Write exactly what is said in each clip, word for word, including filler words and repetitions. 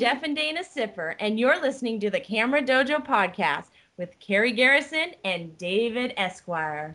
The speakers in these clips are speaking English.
Jeff and Dana Sipper, and you're listening to the Camera Dojo podcast with Carrie Garrison and David Esquire.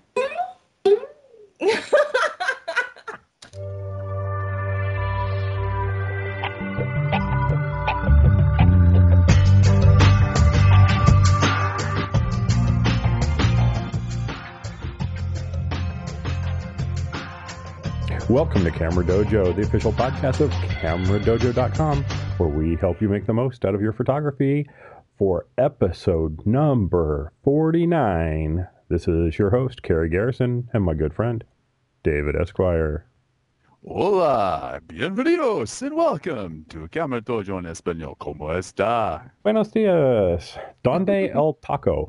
Welcome to Camera Dojo, the official podcast of camera dojo dot com, where we help you make the most out of your photography. For episode number forty-nine, this is your host, Carrie Garrison, and my good friend, David Esquire. Hola, bienvenidos, and welcome to Camera Dojo en Español. ¿Cómo está? Buenos dias. Donde el taco?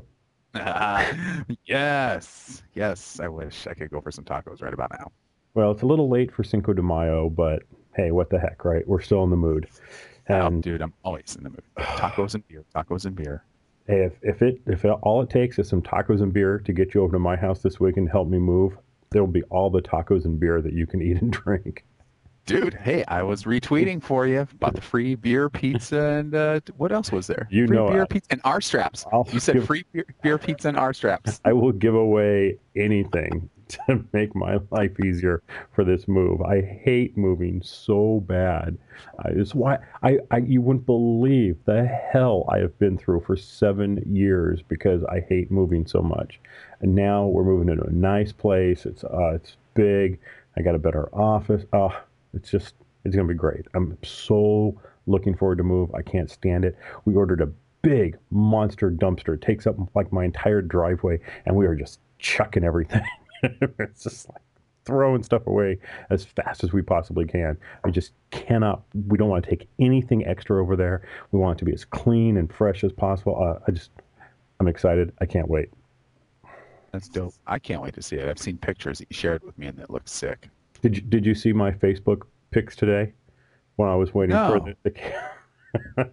yes, yes, I wish I could go for some tacos right about now. Well, it's a little late for Cinco de Mayo, but hey, what the heck, right? We're still in the mood. And, oh, dude, I'm always in the mood. Tacos and beer, tacos and beer. Hey, if, if it if it, all it takes is some tacos and beer to get you over to my house this week and help me move, there'll be all the tacos and beer that you can eat and drink. Dude, hey, I was retweeting for you about the free beer, pizza, and uh, what else was there? You free know, beer, I, pizza, and R-straps. I'll You said give, free beer, beer, pizza, and R-straps. I will give away anything to make my life easier for this move. I hate moving so bad. I, it's why I, I you wouldn't believe the hell I have been through for seven years because I hate moving so much. And now we're moving into a nice place. It's uh, it's big. I got a better office. Oh, it's just it's gonna be great. I'm so looking forward to move. I can't stand it. We ordered a big monster dumpster. It takes up like my entire driveway, and we are just chucking everything. It's just like throwing stuff away as fast as we possibly can. We just cannot, we don't want to take anything extra over there. We want it to be as clean and fresh as possible. Uh, I just, I'm excited. I can't wait. That's dope. I can't wait to see it. I've seen pictures that you shared with me and that looks sick. Did you, did you see my Facebook pics today when I was waiting no. for the,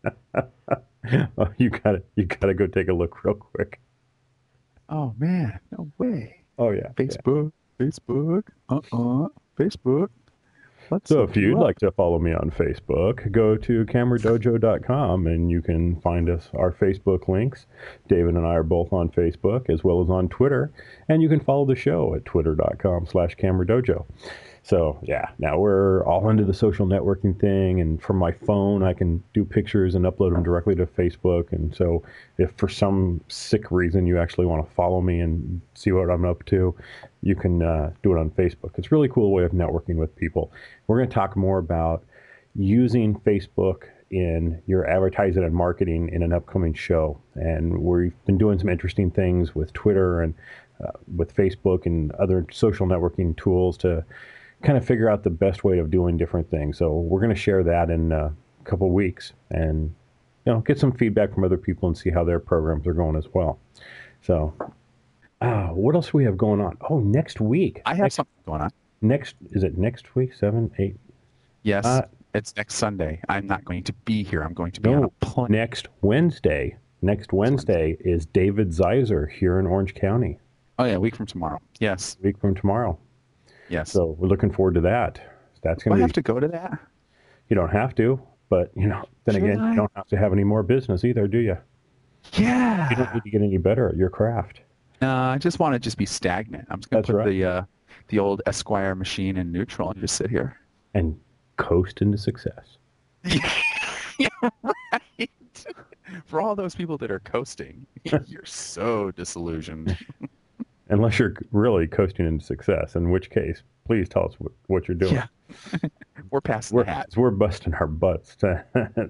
the... oh, you gotta, you gotta go take a look real quick. Oh man, no way. Oh yeah, Facebook, yeah. Facebook, uh-uh, Facebook. Let's so if you'd like to follow me on Facebook, go to camera dojo dot com and you can find us, our Facebook links. David and I are both on Facebook as well as on Twitter, and you can follow the show at twitter dot com slash camera dojo. So yeah, now we're all into the social networking thing, and from my phone I can do pictures and upload them directly to Facebook. And so if for some sick reason you actually want to follow me and see what I'm up to, you can uh, do it on Facebook. It's a really cool way of networking with people. We're going to talk more about using Facebook in your advertising and marketing in an upcoming show. And we've been doing some interesting things with Twitter and uh, with Facebook and other social networking tools to kind of figure out the best way of doing different things. So we're going to share that in uh, a couple of weeks and, you know, get some feedback from other people and see how their programs are going as well. So uh, what else do we have going on? Oh, next week. I have next, something going on. Next, is it next week? Seven, eight? Yes, uh, it's next Sunday. I'm not going to be here. I'm going to be no, on a plane. Next Wednesday. Next Wednesday is David Zeiser here in Orange County. Oh yeah, a week from tomorrow. Yes. A week from tomorrow. Yes. So we're looking forward to that. That's going to be. I be, have to go to that? You don't have to, but you know, then Should again, I? you don't have to have any more business either, do you? Yeah. You don't need to get any better at your craft. No, I just want to just be stagnant. I'm just going to put right. the uh, the old Esquire machine in neutral and just sit here and coast into success. Yeah, right. For all those people that are coasting, you're so disillusioned. Unless you're really coasting into success, in which case, please tell us what, what you're doing. Yeah. We're passing we're, the hat. We're busting our butts. To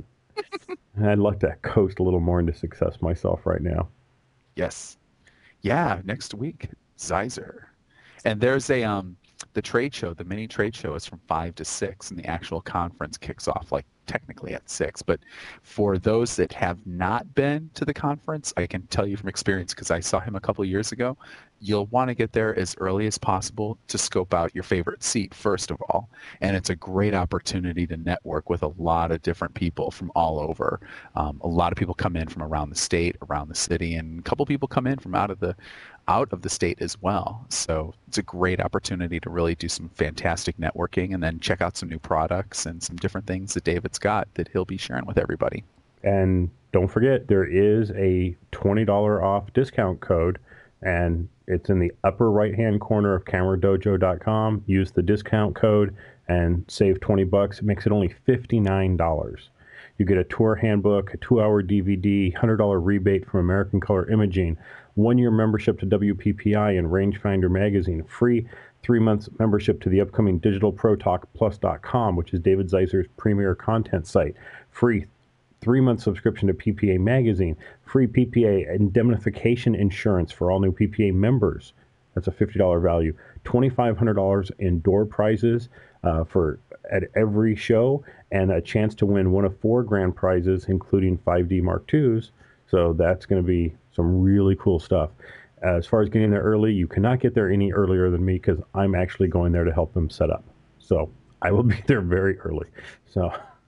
I'd like to coast a little more into success myself right now. Yes. Yeah, next week, Zeiser. And there's a um the trade show, the mini trade show is from five to six, and the actual conference kicks off like technically at six. But for those that have not been to the conference, I can tell you from experience, because I saw him a couple of years ago, you'll want to get there as early as possible to scope out your favorite seat, first of all. And it's a great opportunity to network with a lot of different people from all over. Um, a lot of people come in from around the state, around the city, and a couple people come in from out of the out of the state as well. So it's a great opportunity to really do some fantastic networking and then check out some new products and some different things that David's got that he'll be sharing with everybody. And don't forget, there is a twenty dollars off discount code, and it's in the upper right-hand corner of camera dojo dot com. Use the discount code and save twenty bucks. It makes it only fifty-nine dollars. You get a tour handbook, a two-hour D V D, one hundred dollars rebate from American Color Imaging, one-year membership to W P P I and Rangefinder Magazine, free three months membership to the upcoming digital pro talk plus dot com, which is David Zeiser's premier content site, free three-month subscription to P P A Magazine, free P P A indemnification insurance for all new P P A members. That's a fifty dollars value. twenty-five hundred dollars in door prizes uh, for at every show, and a chance to win one of four grand prizes, including five D Mark twos. So that's going to be some really cool stuff. As far as getting there early, you cannot get there any earlier than me because I'm actually going there to help them set up. So I will be there very early. So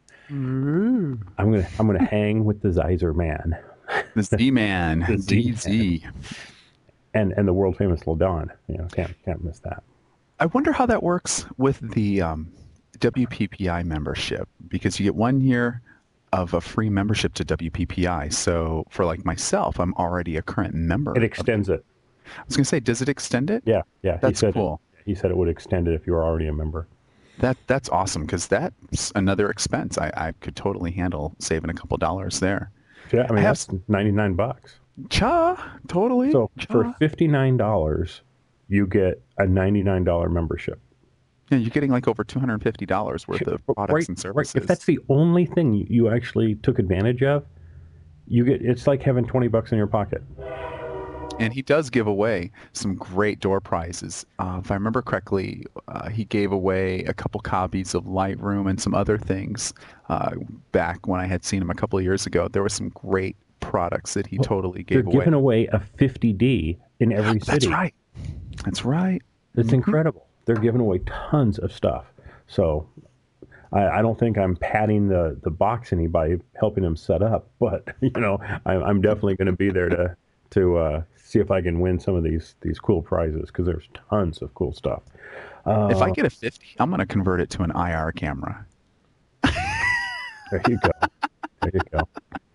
I'm gonna I'm gonna hang with the Zeiser man, the Z man, The Z D Z. and and the world famous Ladon. You know, can't can't miss that. I wonder how that works with the um, W P P I membership, because you get one year of a free membership to W P P I. So for like myself, I'm already a current member. It extends it. I was going to say, does it extend it? Yeah, yeah. That's he said cool. It, he said it would extend it if you were already a member. That that's awesome, because that's another expense. I, I could totally handle saving a couple dollars there. Yeah, I mean I have- that's ninety-nine bucks. Cha, totally. So Cha. for fifty-nine dollars, you get a ninety-nine dollars membership. Yeah, you're getting like over two hundred fifty dollars worth of products right, and services. Right. If that's the only thing you, you actually took advantage of, you get it's like having twenty bucks in your pocket. And he does give away some great door prizes. Uh, if I remember correctly, uh, he gave away a couple copies of Lightroom and some other things uh, back when I had seen him a couple of years ago. There were some great products that he Well, totally They're gave away. giving away a fifty D in every city. That's right. That's right. It's Mhm. incredible. They're giving away tons of stuff. So I, I don't think I'm patting the, the box any by helping him set up, but you know, I, I'm definitely going to be there to to uh, see if I can win some of these these cool prizes, because there's tons of cool stuff. Uh, If I get a fifty, I'm going to convert it to an I R camera. There you go. There you go.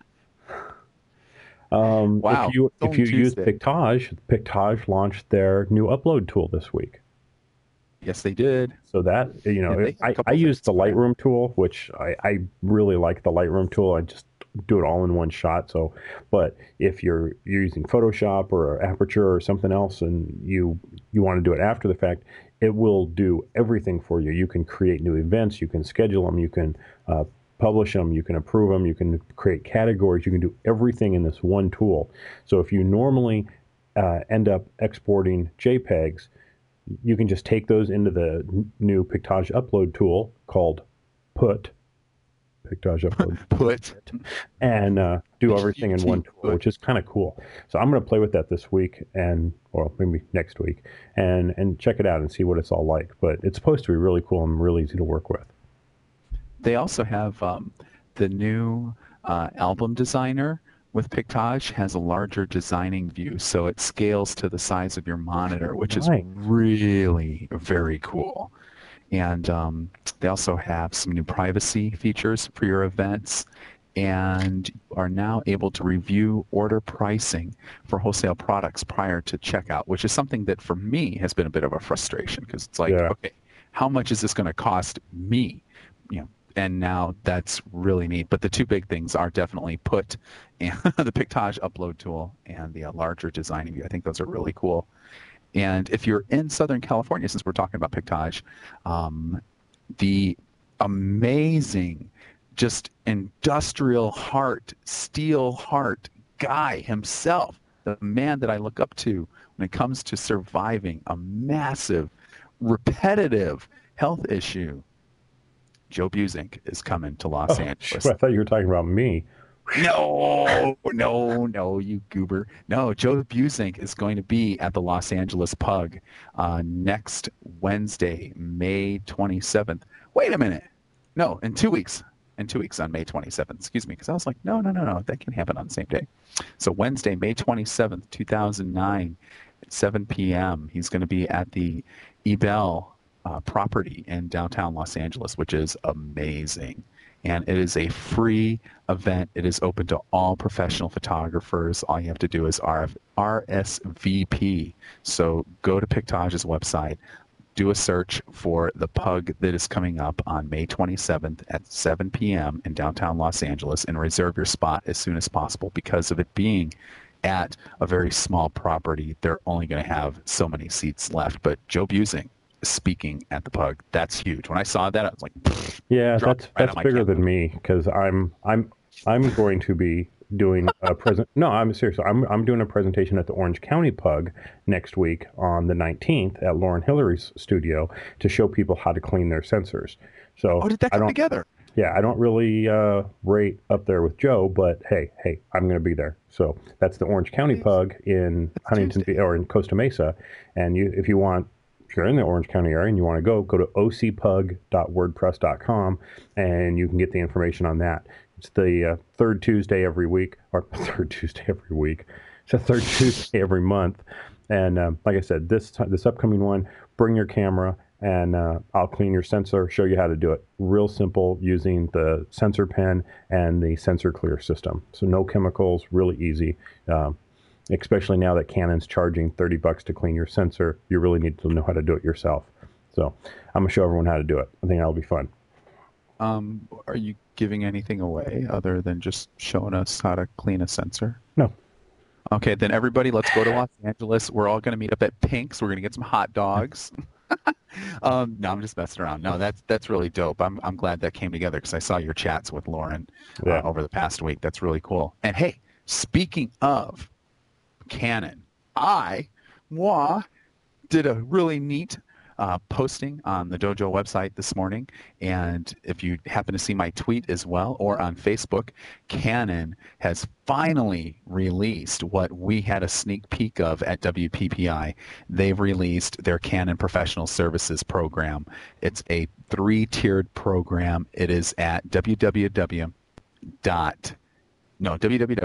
Um, Wow. If you It's if you only use Tuesday. Pictage, Pictage launched their new upload tool this week. Yes, they did. So that, you know, Yeah, they had a I, couple I use things the for that. Lightroom tool, which I, I really like the Lightroom tool. I just do it all in one shot. So, but if you're, you're using Photoshop or Aperture or something else, and you you want to do it after the fact, it will do everything for you. You can create new events, you can schedule them, you can uh, publish them, you can approve them, you can create categories, you can do everything in this one tool. So if you normally uh, end up exporting JPEGs, you can just take those into the n- new Pictage upload tool called Put, Pictage upload, Put. and uh, do everything in one tool, Put. which is kind of cool. So I'm going to play with that this week, and or maybe next week, and and check it out and see what it's all like. But it's supposed to be really cool and really easy to work with. They also have um, the new uh, album designer with Pictage has a larger designing view, so it scales to the size of your monitor, which is Nice. really very cool. And um, they also have some new privacy features for your events, and you are now able to review order pricing for wholesale products prior to checkout, which is something that for me has been a bit of a frustration, because it's like, Yeah. okay, how much is this going to cost me? You know, and now that's really neat. But the two big things are definitely Put and the Pictage upload tool and the uh, larger designing view. I think those are really cool. And if you're in Southern California, since we're talking about Pictage, um, the amazing, just industrial heart, steel heart guy himself, the man that I look up to when it comes to surviving a massive, repetitive health issue, Joe Busink is coming to Los Oh, Angeles. I thought you were talking about me. No, no, no, you goober. No, Joe Busink is going to be at the Los Angeles Pug uh, next Wednesday, May twenty-seventh. Wait a minute. No, in two weeks. In two weeks on May twenty-seventh. Excuse me, because I was like, no, no, no, no, that can happen on the same day. So Wednesday, May twenty-seventh, two thousand nine, at seven p.m. He's going to be at the Ebell uh, property in downtown Los Angeles, which is amazing. And it is a free event. It is open to all professional photographers. All you have to do is R S V P. So go to Pictage's website, do a search for the pug that is coming up on May twenty-seventh at seven p.m. in downtown Los Angeles, and reserve your spot as soon as possible. Because of it being at a very small property, they're only going to have so many seats left. But Joe Busing is speaking at the pug. That's huge. When I saw that, I was like, yeah, drop that's it right that's on my bigger camera. than me because I'm I'm I'm going to be doing a present. No, I'm serious. I'm I'm doing a presentation at the Orange County Pug next week on the nineteenth at Lauren Hillary's studio to show people how to clean their sensors. So Oh, did that I come don't. together? Yeah, I don't really uh, rate up there with Joe, but hey, hey, I'm going to be there. So that's the Orange County Pug in That's Huntington Tuesday. Beach or in Costa Mesa, and you, if you want, if you're in the Orange County area and you want to go, go to o c pug dot wordpress dot com, and you can get the information on that. It's the uh, third Tuesday every week, or third Tuesday every week. It's the third Tuesday every month, and um, like I said, this ti- this upcoming one, bring your camera. And uh, I'll clean your sensor, show you how to do it. Real simple using the sensor pen and the sensor clear system. So no chemicals, really easy. Um, especially now that Canon's charging thirty bucks to clean your sensor, you really need to know how to do it yourself. So I'm gonna show everyone how to do it. I think that'll be fun. Um, are you giving anything away other than just showing us how to clean a sensor? No. Okay, then everybody, let's go to Los Angeles. We're all going to meet up at Pink's. We're going to get some hot dogs. um, no, I'm just messing around. No, that's that's really dope. I'm I'm glad that came together because I saw your chats with Lauren uh, Yeah. over the past week. That's really cool. And hey, speaking of Canon, I, moi, did a really neat uh, posting on the Dojo website this morning. And if you happen to see my tweet as well or on Facebook, Canon has finally released what we had a sneak peek of at W P P I. They've released their Canon Professional Services program. It's a three-tiered program. It is at www. dot no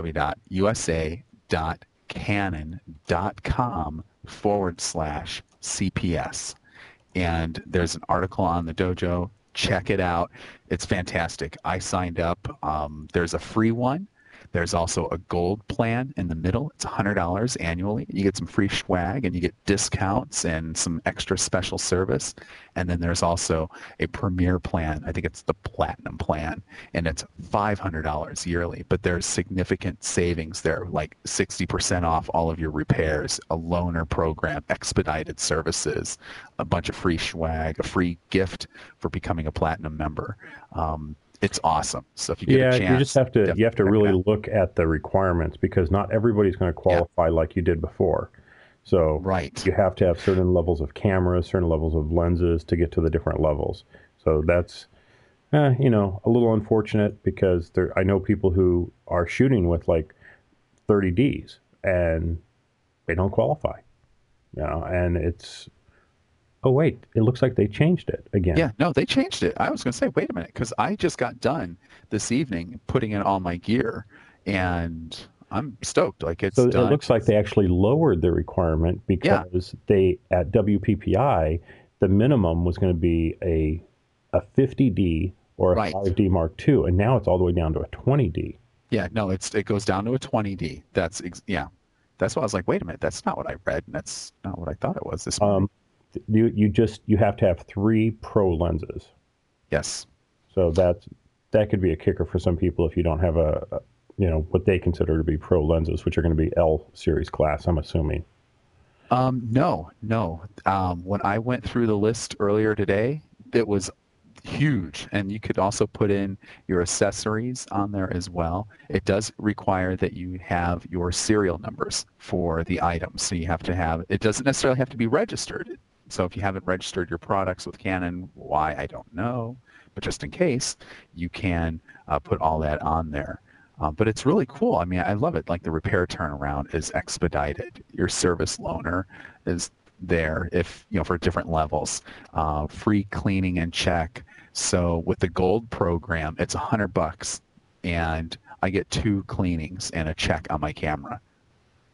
www.usa.canon.com forward slash CPS. And there's an article on the dojo. Check it out. It's fantastic. I signed up. Um, there's a free one. There's also a gold plan in the middle. It's one hundred dollars annually. You get some free swag and you get discounts and some extra special service. And then there's also a premier plan. I think it's the platinum plan, and it's five hundred dollars yearly. But there's significant savings there, like sixty percent off all of your repairs, a loaner program, expedited services, a bunch of free swag, a free gift for becoming a platinum member. Um, it's awesome. So if you get Yeah, a chance, you just have to you have to definitely check it really out. look at the requirements because not everybody's going to qualify like you did before. So Right. you have to have certain levels of cameras, certain levels of lenses to get to the different levels. So that's, eh, you know, a little unfortunate because there. I know people who are shooting with like thirty Ds and they don't qualify. You know, and it's oh wait, it looks like they changed it again. Yeah, no, they changed it. I was going to say, wait a minute, because I just got done this evening putting in all my gear, and I'm stoked. Like it's So it done. looks like they actually lowered the requirement Yeah. because they at W P P I the minimum was going to be a a fifty D or a Right. five D Mark two, and now it's all the way down to a twenty D. Yeah, no, it's it goes down to a twenty D. That's ex- yeah. That's why I was like, wait a minute, that's not what I read, and that's not what I thought it was this morning. Um, you you just you have to have three pro lenses, Yes. so that's that could be a kicker for some people if you don't have a, a you know what they consider to be pro lenses, which are going to be L series class. I'm assuming. Um, no, no. Um, when I went through the list earlier today, it was huge, and you could also put in your accessories on there as well. It does require that you have your serial numbers for the items, so you have to have. It doesn't necessarily have to be registered. So if you haven't registered your products with Canon, why I don't know, but just in case, you can uh, put all that on there. Uh, but it's really cool. I mean, I love it. Like the repair turnaround is expedited. Your service loaner is there if, you know, for different levels. Uh, free cleaning and check. So with the gold program, it's a hundred bucks and I get two cleanings and a check on my camera,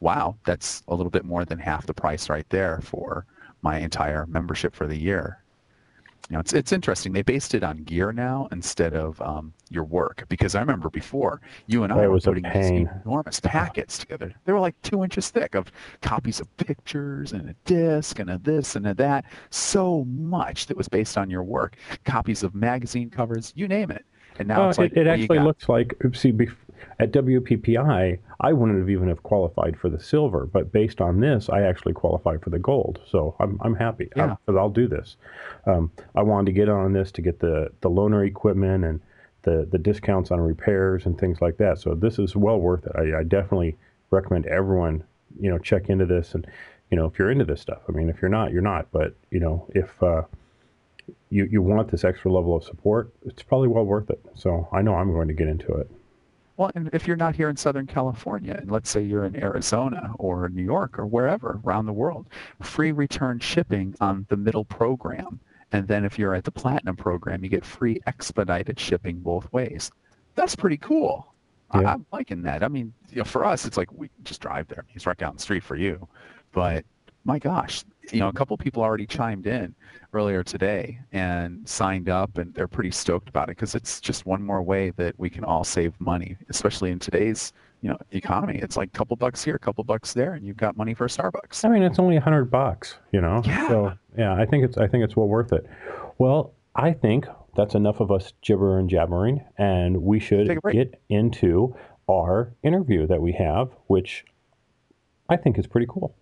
wow, that's a little bit more than half the price right there for my entire membership for the year. You know, it's it's interesting. They based it on gear now instead of um, your work, because I remember before you and I It were was a putting these pain. enormous packets together. They were like two inches thick of copies of pictures and a disc and a this and a that. So much that was based on your work. Copies of magazine covers, you name it. And now Well, it's it, like, it what do you actually got? looks like, see, bef- at W P P I, I wouldn't have even have qualified for the silver, but based on this, I actually qualified for the gold. So I'm I'm happy Yeah. because I'll do this. Um, I wanted to get on this to get the the loaner equipment and the the discounts on repairs and things like that. So this is well worth it. I, I definitely recommend everyone, you know, check into this. And you know, if you're into this stuff, I mean, if you're not, you're not. But you know, if uh, you, you want this extra level of support, it's probably well worth it. So I know I'm going to get into it. Well, and if you're not here in Southern California, and let's say you're in Arizona or New York or wherever around the world, free return shipping on the middle program. And then if you're at the platinum program, you get free expedited shipping both ways. That's pretty cool. I, Yeah. I'm liking that. I mean, you know, for us, it's like we just drive there. It's right down the street for you. But my gosh, you know, a couple people already chimed in earlier today and signed up, and they're pretty stoked about it because it's just one more way that we can all save money, especially in today's, you know, economy. It's like a couple bucks here, a couple bucks there, and you've got money for Starbucks. I mean, it's only a hundred bucks, you know. Yeah. So yeah, I think it's I think it's well worth it. Well, I think that's enough of us gibber and jabbering, and we should Take a break. get into our interview that we have, which I think is pretty cool.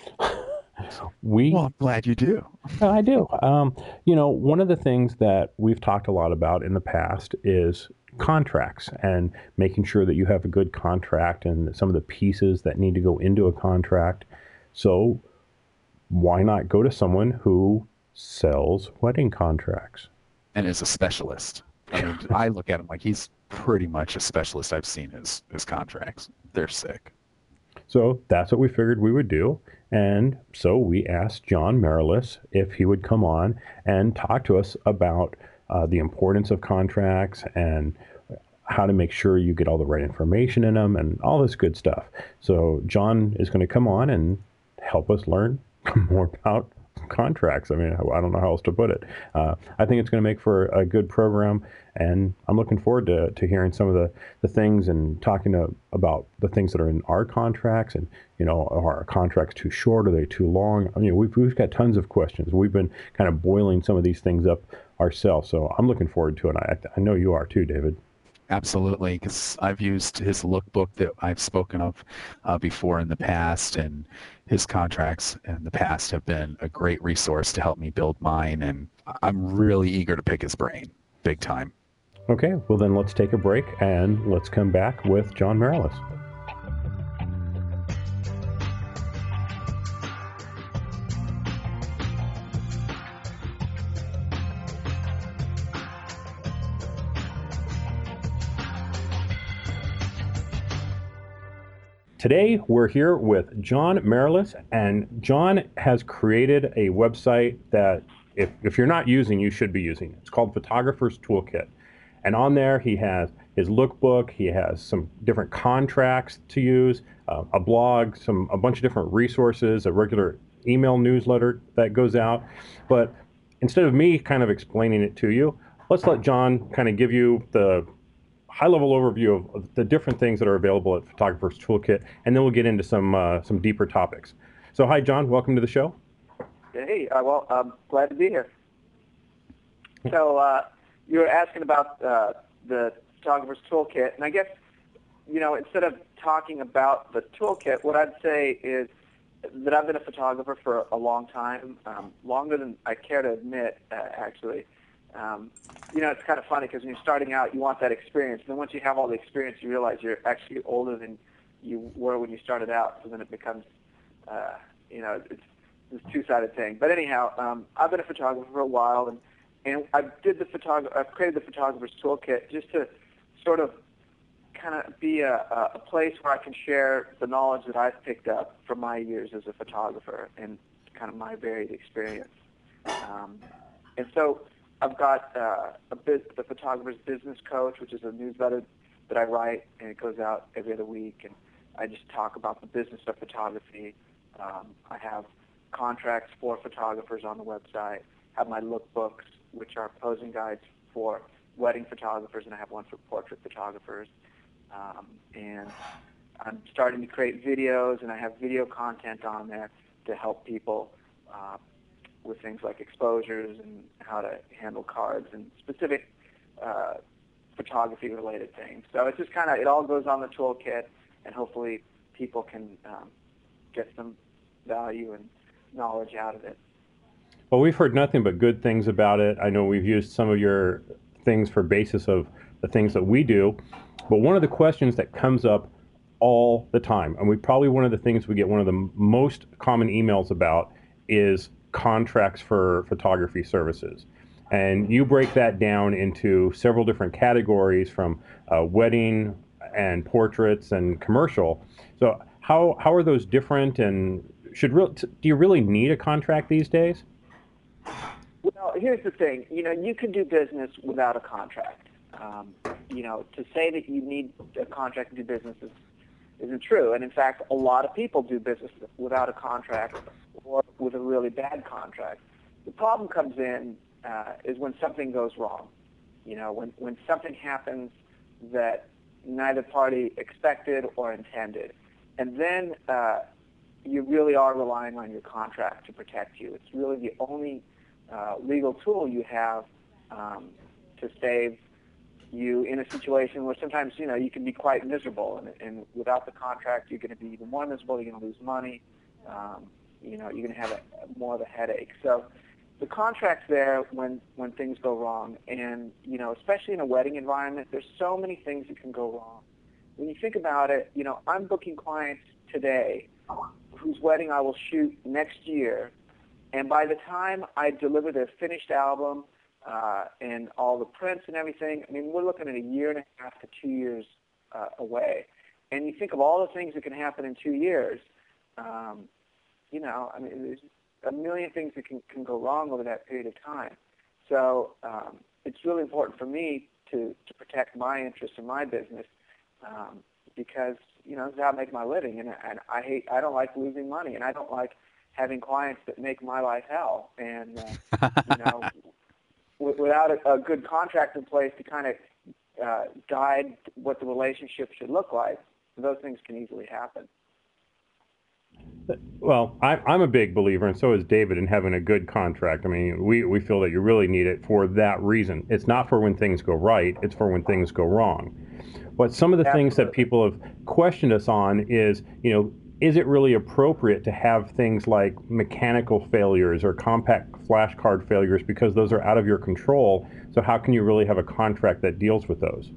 we Well, I'm glad you do. I do. Um, you know, one of the things that we've talked a lot about in the past is contracts and making sure that you have a good contract and some of the pieces that need to go into a contract. So why not go to someone who sells wedding contracts? And is a specialist. I mean, I look at him like he's pretty much a specialist. I've seen his his contracts. They're sick. So that's what we figured we would do. And so we asked John Marilis if he would come on and talk to us about uh, the importance of contracts and how to make sure you get all the right information in them and all this good stuff. So John is going to come on and help us learn more about contracts. I mean, I don't know how else to put it. Uh, I think it's going to make for a good program, and I'm looking forward to, to hearing some of the, the things and talking to, about the things that are in our contracts and, you know, are our contracts too short? Are they too long? I mean, we've, we've got tons of questions. We've been kind of boiling some of these things up ourselves, so I'm looking forward to it. I, I know you are too, David. Absolutely, because I've used his lookbook that I've spoken of uh, before in the past, and his contracts in the past have been a great resource to help me build mine, and I'm really eager to pick his brain, big time. Okay, well then let's take a break and let's come back with John Marilis. Today, we're here with John Marilis, and John has created a website that if, if you're not using, you should be using. It's called Photographer's Toolkit. And on there, he has his lookbook, he has some different contracts to use, uh, a blog, some a bunch of different resources, a regular email newsletter that goes out. But instead of me kind of explaining it to you, let's let John kind of give you the high-level overview of, of the different things that are available at Photographer's Toolkit, and then we'll get into some uh, some deeper topics. So, hi, John. Welcome to the show. Hey, uh, well, I'm glad to be here. So, uh, you were asking about uh, the Photographer's Toolkit, and I guess, you know, instead of talking about the toolkit, what I'd say is that I've been a photographer for a long time, um, longer than I care to admit, uh, actually. Um, you know, it's kind of funny because when you're starting out, you want that experience. And then once you have all the experience, you realize you're actually older than you were when you started out. So then it becomes, uh, you know, it's this two-sided thing. But anyhow, um, I've been a photographer for a while, and, and I did the photog- I've created the Photographer's Toolkit just to sort of kind of be a, a place where I can share the knowledge that I've picked up from my years as a photographer and kind of my varied experience. Um, and so I've got uh, a bit, the Photographer's Business Coach, which is a newsletter that I write, and it goes out every other week. And I just talk about the business of photography. Um, I have contracts for photographers on the website, have my lookbooks, which are posing guides for wedding photographers, and I have one for portrait photographers. Um, and I'm starting to create videos, and I have video content on there to help people uh, with things like exposures and how to handle cards and specific uh, photography-related things. So it's just kind of, it all goes on the toolkit, and hopefully people can um, get some value and knowledge out of it. Well, we've heard nothing but good things about it. I know we've used some of your things for basis of the things that we do, but one of the questions that comes up all the time, and we probably one of the things we get one of the most common emails about is contracts for photography services. And you break that down into several different categories, from uh, wedding and portraits and commercial. So how how are those different, and should real, do you really need a contract these days? Well, here's the thing. You know, you can do business without a contract. Um, you know, to say that you need a contract to do business is, isn't true. And in fact, a lot of people do business without a contract or with a really bad contract. The problem comes in uh, is when something goes wrong. You know, when, when something happens that neither party expected or intended. And then uh, you really are relying on your contract to protect you. It's really the only uh, legal tool you have um, to save you in a situation where sometimes, you know, you can be quite miserable. And, and without the contract, you're going to be even more miserable. You're going to lose money. Um, you know, you're going to have a, more of a headache. So the contract's there when, when things go wrong. And, you know, especially in a wedding environment, there's so many things that can go wrong. When you think about it, you know, I'm booking clients today whose wedding I will shoot next year, and by the time I deliver their finished album uh, and all the prints and everything, I mean, we're looking at a year and a half to two years uh, away. And you think of all the things that can happen in two years, um, you know, I mean, there's a million things that can, can go wrong over that period of time. So um, it's really important for me to, to protect my interests in my business um, because, you know, this is how I make my living, and, and I hate, I don't like losing money, and I don't like having clients that make my life hell. And, uh, you know, w- without a, a good contract in place to kind of uh, guide what the relationship should look like, those things can easily happen. Well, I, I'm a big believer, and so is David, in having a good contract. I mean, we, we feel that you really need it for that reason. It's not for when things go right, it's for when things go wrong. But some of the Absolutely. things that people have questioned us on is, you know, is it really appropriate to have things like mechanical failures or compact flash card failures, because those are out of your control? So how can you really have a contract that deals with those?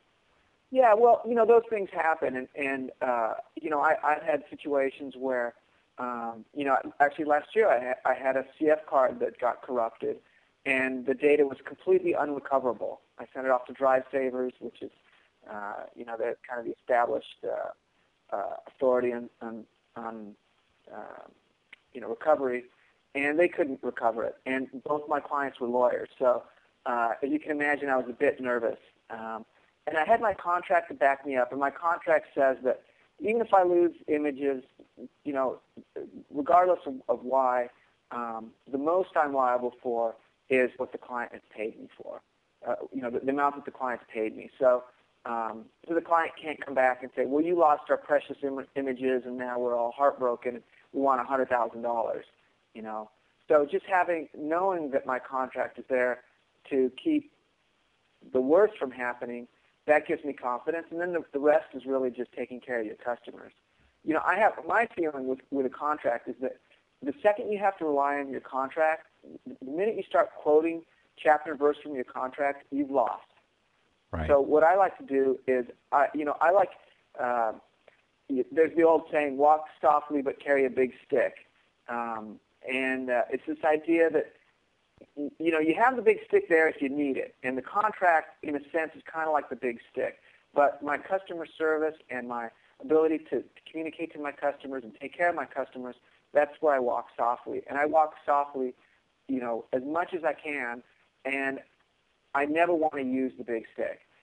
Yeah, well, you know, those things happen, and, and uh, you know, I, I've had situations where, um, you know, actually last year I had, I had a C F card that got corrupted, and the data was completely unrecoverable. I sent it off to Drive Savers, which is, uh, you know, they're kind of the established uh, uh, authority on, on, on uh, you know, recovery, and they couldn't recover it. And both my clients were lawyers, so uh, as you can imagine, I was a bit nervous. Um, And I had my contract to back me up, and my contract says that even if I lose images, you know, regardless of, of why, um, the most I'm liable for is what the client has paid me for, uh, you know, the, the amount that the client's paid me. So, um, so the client can't come back and say, well, you lost our precious Im- images, and now we're all heartbroken, and we want one hundred thousand dollars, you know. So just having, knowing that my contract is there to keep the worst from happening, that gives me confidence, and then the, the rest is really just taking care of your customers. You know, I have my feeling with, with a contract is that the second you have to rely on your contract, the minute you start quoting chapter and verse from your contract, you've lost. Right. So what I like to do is, I, you know, I like, uh, there's the old saying, walk softly but carry a big stick. Um, and uh, it's this idea that, you know, you have the big stick there if you need it. And the contract, in a sense, is kind of like the big stick. But my customer service and my ability to, to communicate to my customers and take care of my customers, that's where I walk softly. And I walk softly, you know, as much as I can. And I never want to use the big stick.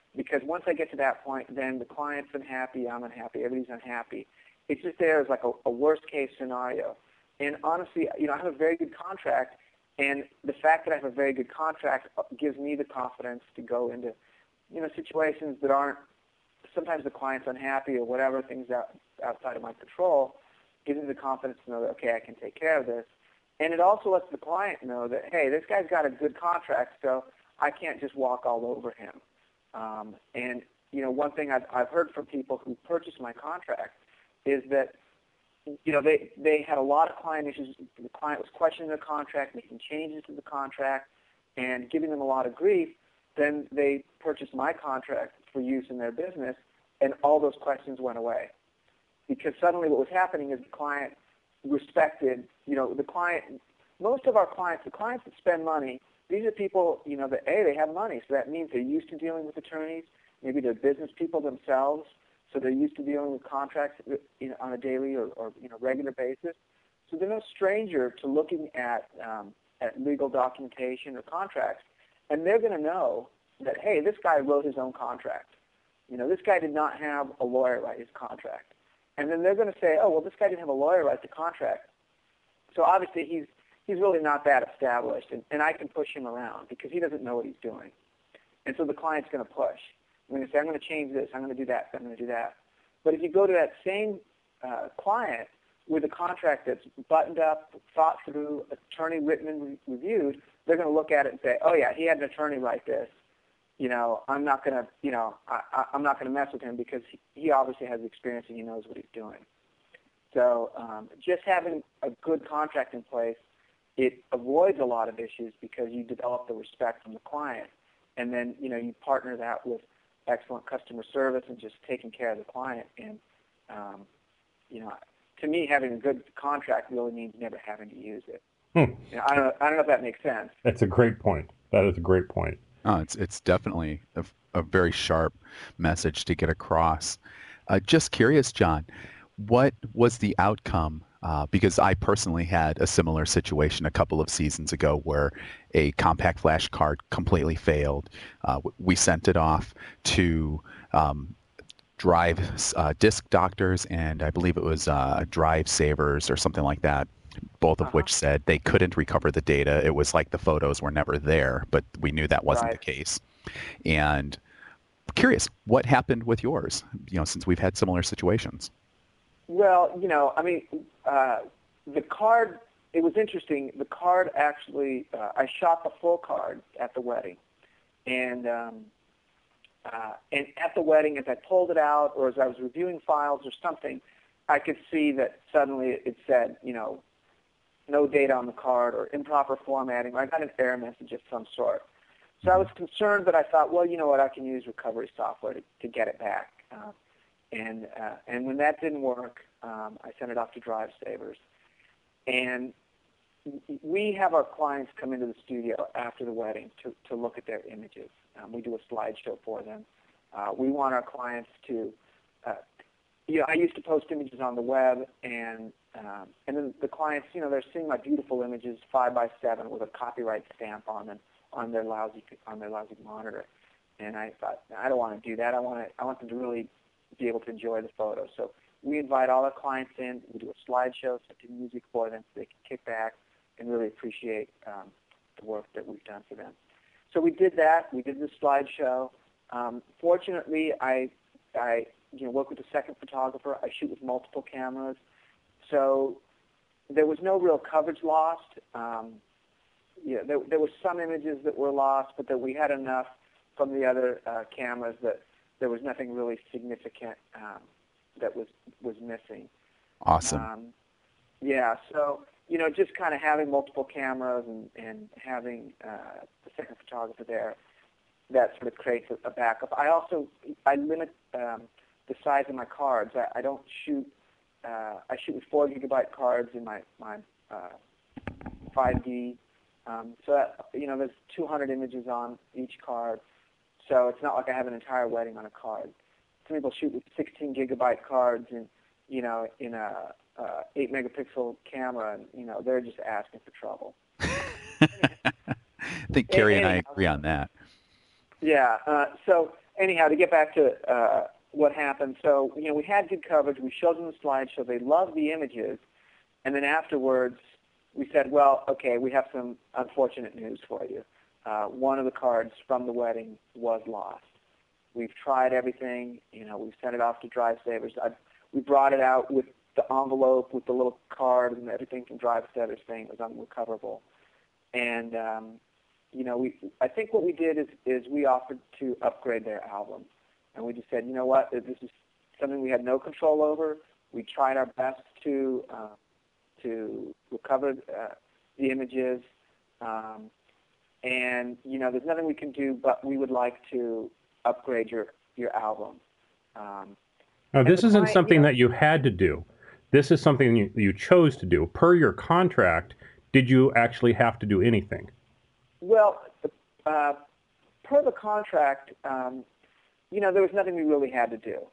because once I get to that point, then the client's unhappy, I'm unhappy, everybody's unhappy. It's just there as like a, a worst-case scenario. And honestly, you know, I have a very good contract, and the fact that I have a very good contract gives me the confidence to go into, you know, situations that aren't, sometimes the client's unhappy or whatever, things out, outside of my control, gives me the confidence to know that, okay, I can take care of this. And it also lets the client know that, hey, this guy's got a good contract, so I can't just walk all over him. Um, and, you know, one thing I've, I've heard from people who purchased my contract is that, you know, they, they had a lot of client issues. The client was questioning the contract, making changes to the contract, and giving them a lot of grief. Then they purchased my contract for use in their business, and all those questions went away. Because suddenly what was happening is the client respected, you know, the client, most of our clients, the clients that spend money, these are people, you know, that, A, they have money, so that means they're used to dealing with attorneys. Maybe they're business people themselves, so they're used to dealing with contracts, you know, on a daily or, or you know, regular basis. So they're no stranger to looking at, um, at legal documentation or contracts, and they're going to know that, hey, this guy wrote his own contract. You know, this guy did not have a lawyer write his contract. And then they're going to say, oh, well, this guy didn't have a lawyer write the contract. So obviously he's he's really not that established, and, and I can push him around because he doesn't know what he's doing. And so the client's going to push. I'm going to say, I'm going to change this, I'm going to do that, I'm going to do that. But if you go to that same uh, client with a contract that's buttoned up, thought through, attorney written and re- reviewed, they're going to look at it and say, oh, yeah, he had an attorney write this. You know, I'm not going to, you know, I, I, I'm not going to mess with him because he, he obviously has experience and he knows what he's doing. So um, just having a good contract in place, it avoids a lot of issues because you develop the respect from the client, and then, you know, you partner that with excellent customer service and just taking care of the client. And, um, you know, to me, having a good contract really means never having to use it. Hmm. You know, I don't know, I don't know if that makes sense. That's a great point. That is a great point. Oh, it's it's definitely a, a very sharp message to get across. Uh, just curious, John, what was the outcome? Uh, because I personally had a similar situation a couple of seasons ago where a compact flash card completely failed. Uh, we sent it off to um, drive uh, disk doctors, and I believe it was uh, drive savers or something like that, both of Uh-huh. which said they couldn't recover the data. It was like the photos were never there, but we knew that wasn't Right. the case. And curious, what happened with yours, you know, since we've had similar situations? Well, you know, I mean, uh, the card, it was interesting. The card actually, uh, I shot the full card at the wedding. And um, uh, and at the wedding, as I pulled it out or as I was reviewing files or something, I could see that suddenly it said, you know, no data on the card or improper formatting, or I got an error message of some sort. So I was concerned, but I thought, well, you know what, I can use recovery software to, to get it back. Uh, and uh, and when that didn't work, um, I sent it off to Drive Savers. And we have our clients come into the studio after the wedding to, to look at their images. Um, we do a slideshow for them. Uh, we want our clients to, uh, you know, I used to post images on the web, and um, and then the clients, you know, they're seeing my beautiful images, five by seven, with a copyright stamp on them on their lousy on their lousy monitor. And I thought, I don't want to do that. I want to, I want them to really be able to enjoy the photos. So we invite all our clients in. We do a slideshow, set the music for them so they can kick back and really appreciate um, the work that we've done for them. So we did that. We did the slideshow. Um, fortunately, I, I you know, work with a second photographer. I shoot with multiple cameras. So there was no real coverage lost. Um, yeah, there, there were some images that were lost, but that we had enough from the other uh, cameras that there was nothing really significant um, that was was missing. Awesome. Um, yeah, so, you know, just kind of having multiple cameras and, and having uh, the second photographer there, that sort of creates a, a backup. I also, I limit um, the size of my cards. I, I don't shoot, uh, I shoot with four gigabyte cards in my, my uh, five D. Um, so, that, you know, there's two hundred images on each card. So it's not like I have an entire wedding on a card. Some people shoot with sixteen gigabyte cards and, you know, in a uh, eight megapixel camera, and, you know, they're just asking for trouble. I think Carrie and I agree on that. Yeah. Uh, so anyhow, to get back to uh, what happened, so, you know, we had good coverage. We showed them the slideshow. They loved the images. And then afterwards, we said, well, okay, we have some unfortunate news for you. Uh, one of the cards from the wedding was lost. We've tried everything. You know, we've sent it off to Drive Savers. I, we brought it out with the envelope, with the little card and everything from Drive Savers saying it was unrecoverable. And, um, you know, we I think what we did is, is we offered to upgrade their album. And we just said, you know what, this is something we had no control over. We tried our best to uh, to recover uh, the images. Um, and, you know, there's nothing we can do, but we would like to upgrade your, your album. Um, now, this isn't client, something you know, that you had to do. This is something you, you chose to do. Per your contract, did you actually have to do anything? Well, uh, per the contract, um, you know, there was nothing we really had to do.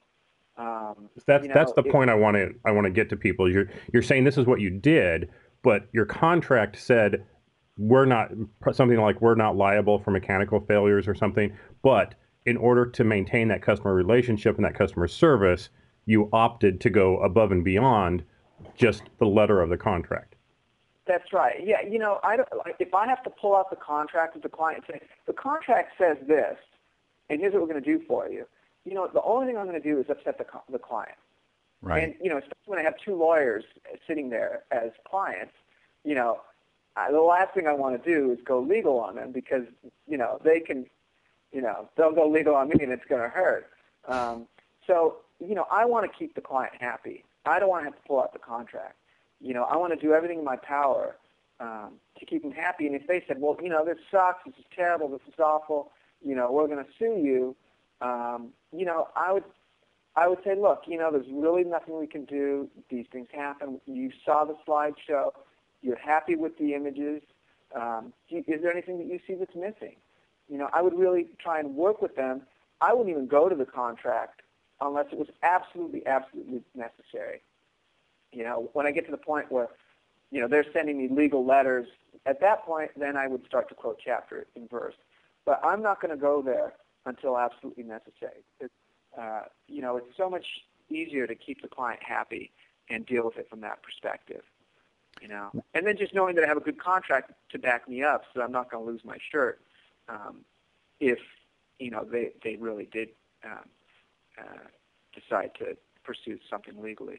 Um, That's you know, that's the it, point I want to I want to get to people. You're you're saying this is what you did, but your contract said we're not something like we're not liable for mechanical failures or something. But in order to maintain that customer relationship and that customer service, you opted to go above and beyond just the letter of the contract. That's right. Yeah, you know, I don't, like, if I have to pull out the contract with the client and say, the contract says this, and here's what we're going to do for you, you know, the only thing I'm going to do is upset the, the client. Right. And, you know, especially when I have two lawyers sitting there as clients, you know, I, the last thing I want to do is go legal on them because, you know, they can, you know, they'll go legal on me and it's going to hurt. Um, so, you know, I want to keep the client happy. I don't want to have to pull out the contract. You know, I want to do everything in my power um, to keep them happy. And if they said, well, you know, this sucks, this is terrible, this is awful, you know, we're going to sue you, um, you know, I would I would say, look, you know, there's really nothing we can do. These things happen. You saw the slideshow. You're happy with the images. Um, is there anything that you see that's missing? You know, I would really try and work with them. I wouldn't even go to the contract unless it was absolutely, absolutely necessary. You know, when I get to the point where, you know, they're sending me legal letters, at that point, then I would start to quote chapter and verse. But I'm not going to go there until absolutely necessary. It's, uh, you know, it's so much easier to keep the client happy and deal with it from that perspective. You know, and then just knowing that I have a good contract to back me up, so I'm not going to lose my shirt um, if, you know, they they really did um, uh, decide to pursue something legally.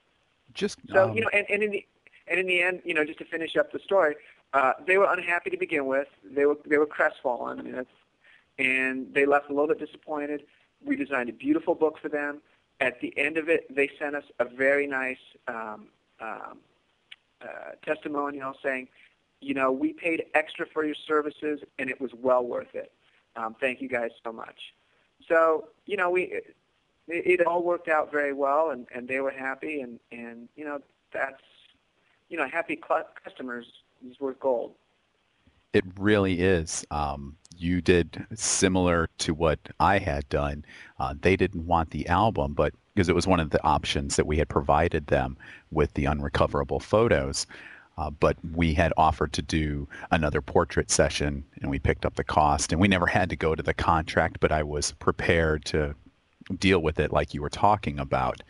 Just So, um, you know, and, and in the and in the end, you know, just to finish up the story, uh, they were unhappy to begin with. They were they were crestfallen. I mean, that's, and they left a little bit disappointed. We designed a beautiful book for them. At the end of it, they sent us a very nice um, um, uh, testimonial saying, you know, we paid extra for your services, and it was well worth it. Um, thank you guys so much. So, you know, we it, it all worked out very well, and, and they were happy, and, and, you know, that's, you know, happy cl- customers is worth gold. It really is. Um, you did similar to what I had done. Uh, they didn't want the album, but because it was one of the options that we had provided them with the unrecoverable photos. Uh, but we had offered to do another portrait session, and we picked up the cost. And we never had to go to the contract, but I was prepared to deal with it like you were talking about.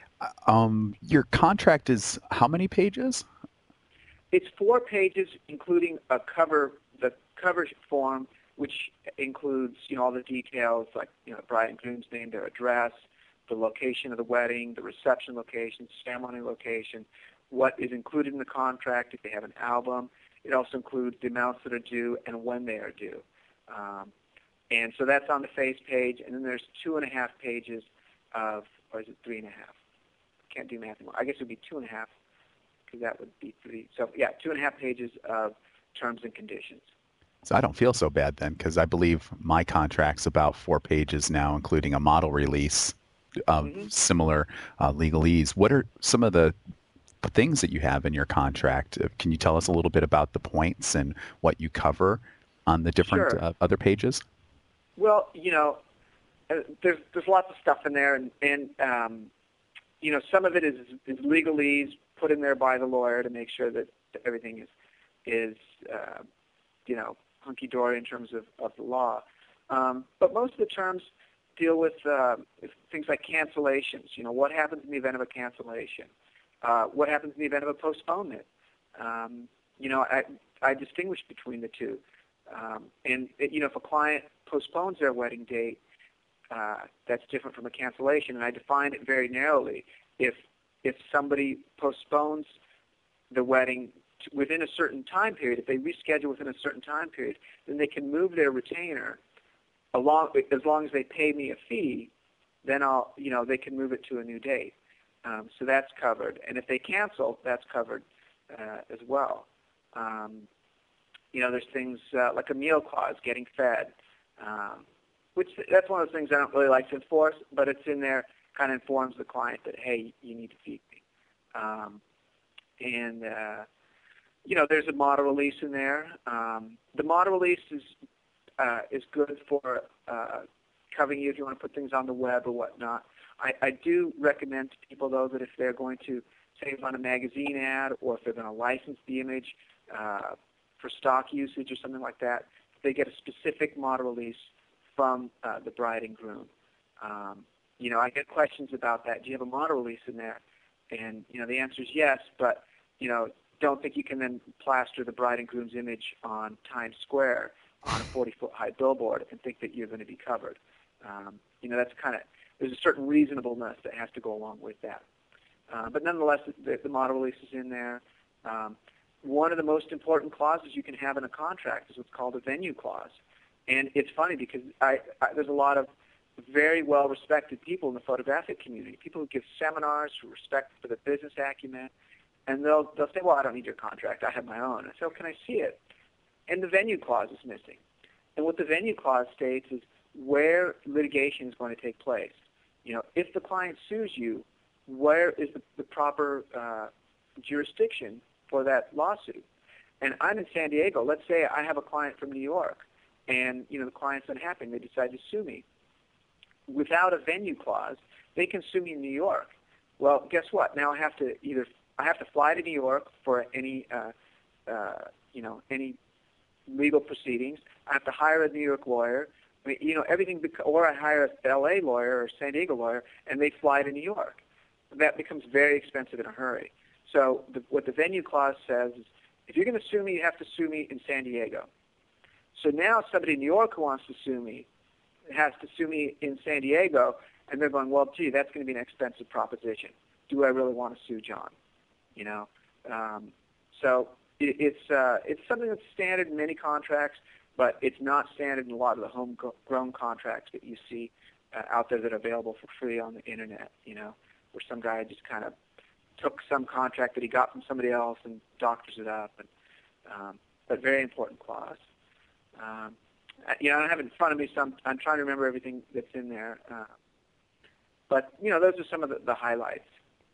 Um, your contract is how many pages? It's four pages, including a cover, the cover form, which includes, you know, all the details like, you know, bride and groom's name, their address, the location of the wedding, the reception location, ceremony location, what is included in the contract if they have an album. It also includes the amounts that are due and when they are due. Um, and so that's on the face page, and then there's two and a half pages of, or is it three and a half? I can't do math anymore. I guess it would be two and a half. That would be three. So, yeah, two and a half pages of terms and conditions. So I don't feel so bad then, because I believe my contract's about four pages now, including a model release of Mm-hmm. similar uh, legalese. What are some of the things that you have in your contract? Uh, Can you tell us a little bit about the points and what you cover on the different Sure. uh, other pages? Well, you know, uh, there's there's lots of stuff in there, and, and um, you know, some of it is, is legalese put in there by the lawyer to make sure that everything is, is uh, you know, hunky-dory in terms of, of the law. Um, but most of the terms, deal with uh, things like cancellations. You know, what happens in the event of a cancellation? Uh, what happens in the event of a postponement? Um, you know, I, I distinguish between the two. Um, and, you know, if a client postpones their wedding date, uh, that's different from a cancellation, and I define it very narrowly. If, if somebody postpones the wedding to, within a certain time period, if they reschedule within a certain time period, then they can move their retainer along, as long as they pay me a fee, then I'll, you know, they can move it to a new date. Um, so that's covered. And if they cancel, that's covered uh, as well. Um, you know, there's things uh, like a meal clause, getting fed, um, which that's one of those things I don't really like to enforce, but it's in there, kind of informs the client that, hey, you need to feed me. Um, and, uh, you know, there's a model release in there. Um, the model release is uh, is good for uh, covering you if you want to put things on the web or whatnot. I, I do recommend to people, though, that if they're going to save on a magazine ad or if they're going to license the image uh, for stock usage or something like that, they get a specific model release from uh, the bride and groom. Um, you know, I get questions about that. Do you have a model release in there? And, you know, the answer is yes, but, you know, don't think you can then plaster the bride and groom's image on Times Square on a forty-foot high billboard and think that you're going to be covered. Um, you know, that's kind of, there's a certain reasonableness that has to go along with that. Uh, but nonetheless, the, the model release is in there. Um, one of the most important clauses you can have in a contract is what's called a venue clause. And it's funny because I, I, there's a lot of very well-respected people in the photographic community, people who give seminars who respect for the business acumen, and they'll, they'll say, well, I don't need your contract. I have my own. I say, oh, can I see it? And the venue clause is missing. And what the venue clause states is where litigation is going to take place. You know, if the client sues you, where is the, the proper uh, jurisdiction for that lawsuit? And I'm in San Diego. Let's say I have a client from New York, and you know the client's unhappy, and they decide to sue me. Without a venue clause, they can sue me in New York. Well, guess what? Now I have to either I have to fly to New York for any uh, uh, you know any legal proceedings. I have to hire a New York lawyer. I mean, you know everything, or I hire an L A lawyer or San Diego lawyer, and they fly to New York. That becomes very expensive in a hurry. So the, what the venue clause says is, if you're going to sue me, you have to sue me in San Diego. So now somebody in New York who wants to sue me has to sue me in San Diego, and they're going, well, gee, that's going to be an expensive proposition. Do I really want to sue John? You know, um, so it, it's uh, it's something that's standard in many contracts, but it's not standard in a lot of the homegrown contracts that you see uh, out there that are available for free on the internet. You know, where some guy just kind of took some contract that he got from somebody else and doctors it up. And, um, but very important clause. Um, you know, I don't have it in front of me, so I'm, I'm trying to remember everything that's in there. Uh, but, you know, those are some of the, the highlights.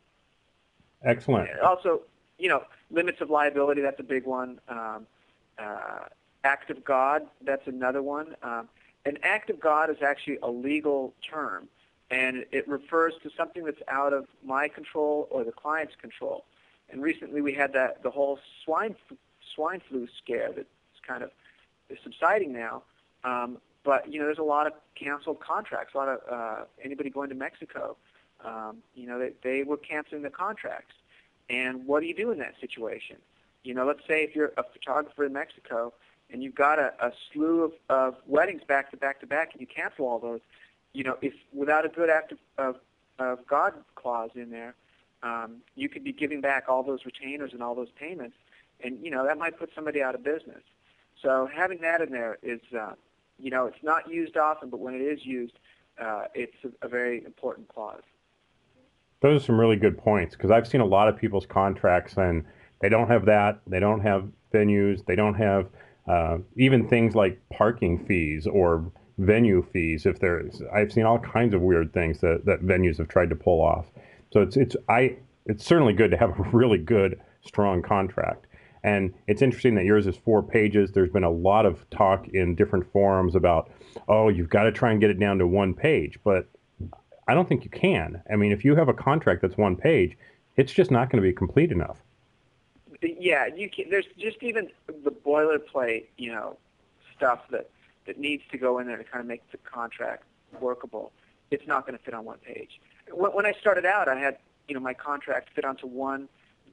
Excellent. And also, you know, limits of liability, that's a big one. Um, uh, act of God, that's another one. Um, an act of God is actually a legal term, and it refers to something that's out of my control or the client's control. And recently we had that the whole swine swine flu scare that's kind of is subsiding now. Um, but you know, there's a lot of canceled contracts. A lot of uh, anybody going to Mexico, um, you know, they, they were canceling the contracts. And what do you do in that situation? You know, let's say if you're a photographer in Mexico and you've got a, a slew of, of weddings back to back to back, and you cancel all those. You know, if without a good act of, of, of God clause in there, um, you could be giving back all those retainers and all those payments, and you know that might put somebody out of business. So having that in there is, uh, you know, it's not used often, but when it is used, uh, it's a, a very important clause. Those are some really good points, because I've seen a lot of people's contracts and they don't have that. They don't have venues. They don't have uh, even things like parking fees or venue fees. If there's, I've seen all kinds of weird things that, that venues have tried to pull off. So it's it's I it's certainly good to have a really good, strong contract. And it's interesting that yours is four pages. There's been a lot of talk in different forums about, oh, you've got to try and get it down to one page. But I don't think you can. I mean, if you have a contract that's one page, it's just not going to be complete enough. Yeah, you can. There's just even the boilerplate, you know, stuff that, that needs to go in there to kind of make the contract workable. It's not going to fit on one page. When, when I started out, I had, you know, my contract fit onto one,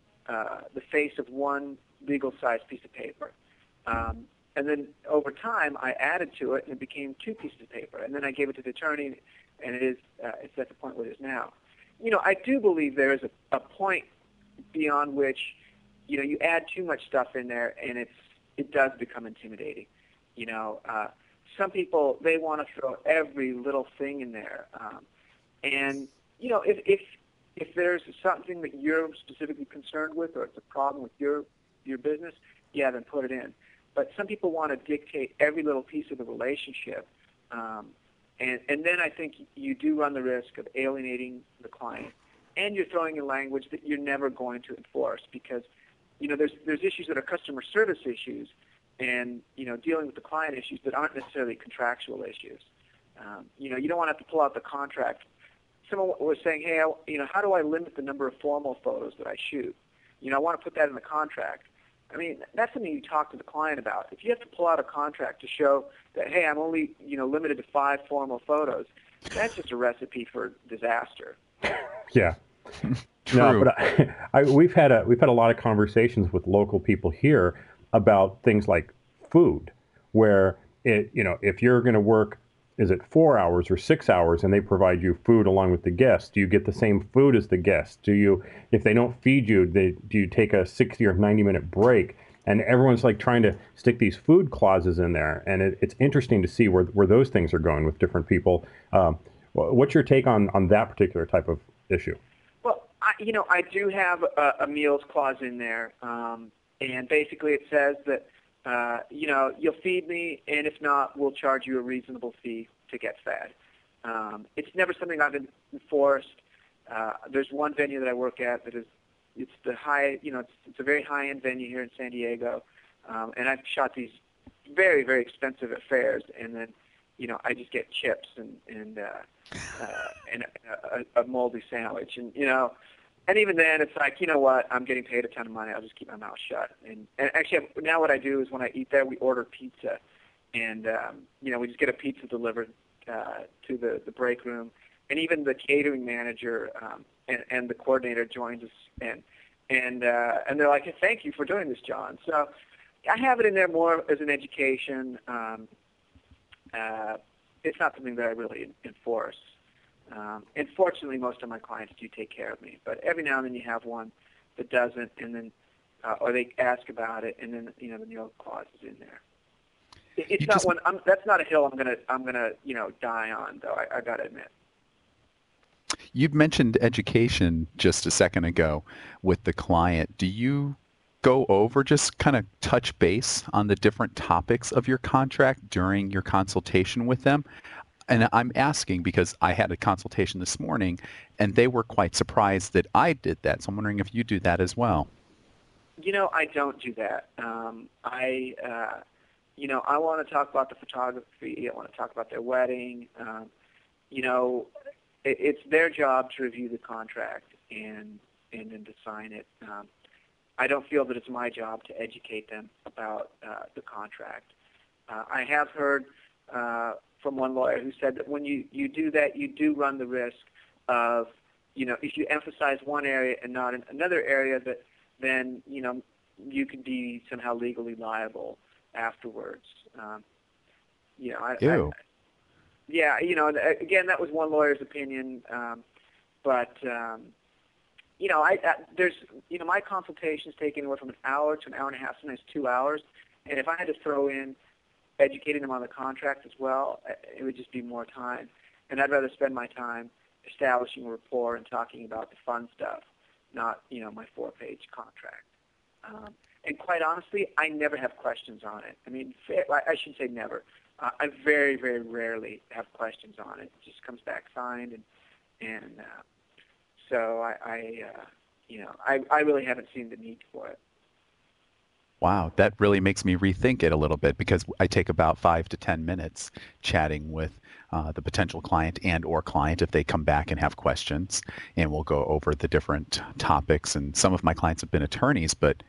uh, the face of one legal-sized piece of paper. Um, and then over time, I added to it, and it became two pieces of paper. And then I gave it to the attorney, and it is uh, it's at the point where it is now. You know, I do believe there is a, a point beyond which, you know, you add too much stuff in there, and it's it does become intimidating. You know, uh, some people, they want to throw every little thing in there. Um, and, you know, if, if if there's something that you're specifically concerned with, or it's a problem with your your business, yeah, then put it in. But some people want to dictate every little piece of the relationship. Um, and, and then I think you do run the risk of alienating the client. And you're throwing in language that you're never going to enforce because, you know, there's there's issues that are customer service issues and, you know, dealing with the client issues that aren't necessarily contractual issues. Um, you know, you don't want to have to pull out the contract. Someone was saying, hey, I, you know, how do I limit the number of formal photos that I shoot? You know, I want to put that in the contract. I mean, that's something you talk to the client about. If you have to pull out a contract to show that, hey, I'm only, you know, limited to five formal photos, that's just a recipe for disaster. Yeah. True. No, but I, I, we've had a we've had a lot of conversations with local people here about things like food, where it you know if you're going to work, is it four hours or six hours, and they provide you food along with the guests? Do you get the same food as the guests? Do you, if they don't feed you, they, do you take a sixty or ninety minute break? And everyone's like trying to stick these food clauses in there, and it, it's interesting to see where where those things are going with different people. Um, what's your take on on that particular type of issue? Well, I, you know, I do have a, a meals clause in there, um, and basically it says that, uh, you know, you'll feed me, and if not, we'll charge you a reasonable fee to get fed. Um, it's never something I've enforced. Uh, there's one venue that I work at that is, it's the high, you know, it's, it's a very high-end venue here in San Diego, um, and I've shot these very, very expensive affairs, and then, you know, I just get chips and and uh, uh, and a, a moldy sandwich, and you know, and even then, it's like, you know what, I'm getting paid a ton of money. I'll just keep my mouth shut. And, and actually, now what I do is when I eat there, we order pizza, and um, you know, we just get a pizza delivered uh, to the the break room, and even the catering manager um, and and the coordinator joins us, and and uh, and they're like, hey, thank you for doing this, John. So I have it in there more as an education. Um, Uh, it's not something that I really enforce. Um, and fortunately, most of my clients do take care of me. But every now and then you have one that doesn't, and then, uh, or they ask about it, and then you know the meal clause is in there. It, it's You not just- one. I'm, that's not a hill I'm gonna I'm gonna you know die on, though. I, I gotta admit. You mentioned education just a second ago with the client. Do you go over, just kind of touch base on the different topics of your contract during your consultation with them? And I'm asking because I had a consultation this morning and they were quite surprised that I did that. So I'm wondering if you do that as well. You know, I don't do that. Um, I, uh, you know, I want to talk about the photography. I want to talk about their wedding. Um, you know, it, it's their job to review the contract and and then to sign it. Um, I don't feel that it's my job to educate them about uh, the contract. Uh, I have heard uh, from one lawyer who said that when you, you do that, you do run the risk of, you know, if you emphasize one area and not in another area, that then, you know, you could be somehow legally liable afterwards. Um, you know, I, Ew. I, yeah, you know, again, that was one lawyer's opinion, um, but. Um, You know, I, I there's you know my consultations take anywhere from an hour to an hour and a half, sometimes two hours. And if I had to throw in educating them on the contract as well, it would just be more time. And I'd rather spend my time establishing rapport and talking about the fun stuff, not you know my four-page contract. Um, and quite honestly, I never have questions on it. I mean, I should say never. Uh, I very very rarely have questions on it. It just comes back signed and and. Uh, So I, I uh, you know, I, I really haven't seen the need for it. Wow, that really makes me rethink it a little bit because I take about five to ten minutes chatting with uh, the potential client and or client if they come back and have questions, and we'll go over the different topics. And some of my clients have been attorneys, but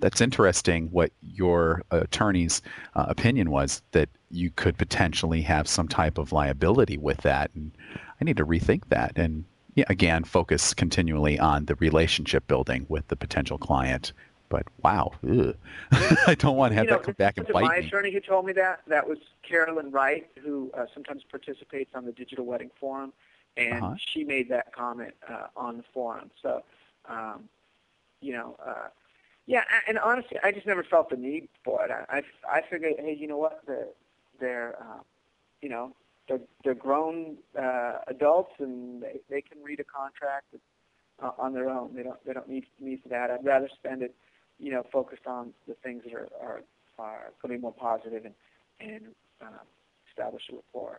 That's interesting what your attorney's uh, opinion was, that you could potentially have some type of liability with that. And I need to rethink that. And yeah, again, focus continually on the relationship building with the potential client. But wow, ugh. I don't want to have you know, that come back and this bite my me. attorney who told me that. That was Carolyn Wright, who uh, sometimes participates on the Digital Wedding Forum, and Uh-huh. she made that comment uh, on the forum. So, um, you know, uh, yeah, a- and honestly, I just never felt the need for it. I, I, I figured, hey, you know what, they're, they're uh, you know, they're, they're grown uh, adults, and they, they can read a contract uh, on their own. They don't, they don't need me for that. I'd rather spend it, you know, focused on the things that are, are, are going to be more positive and, and uh, establish a rapport.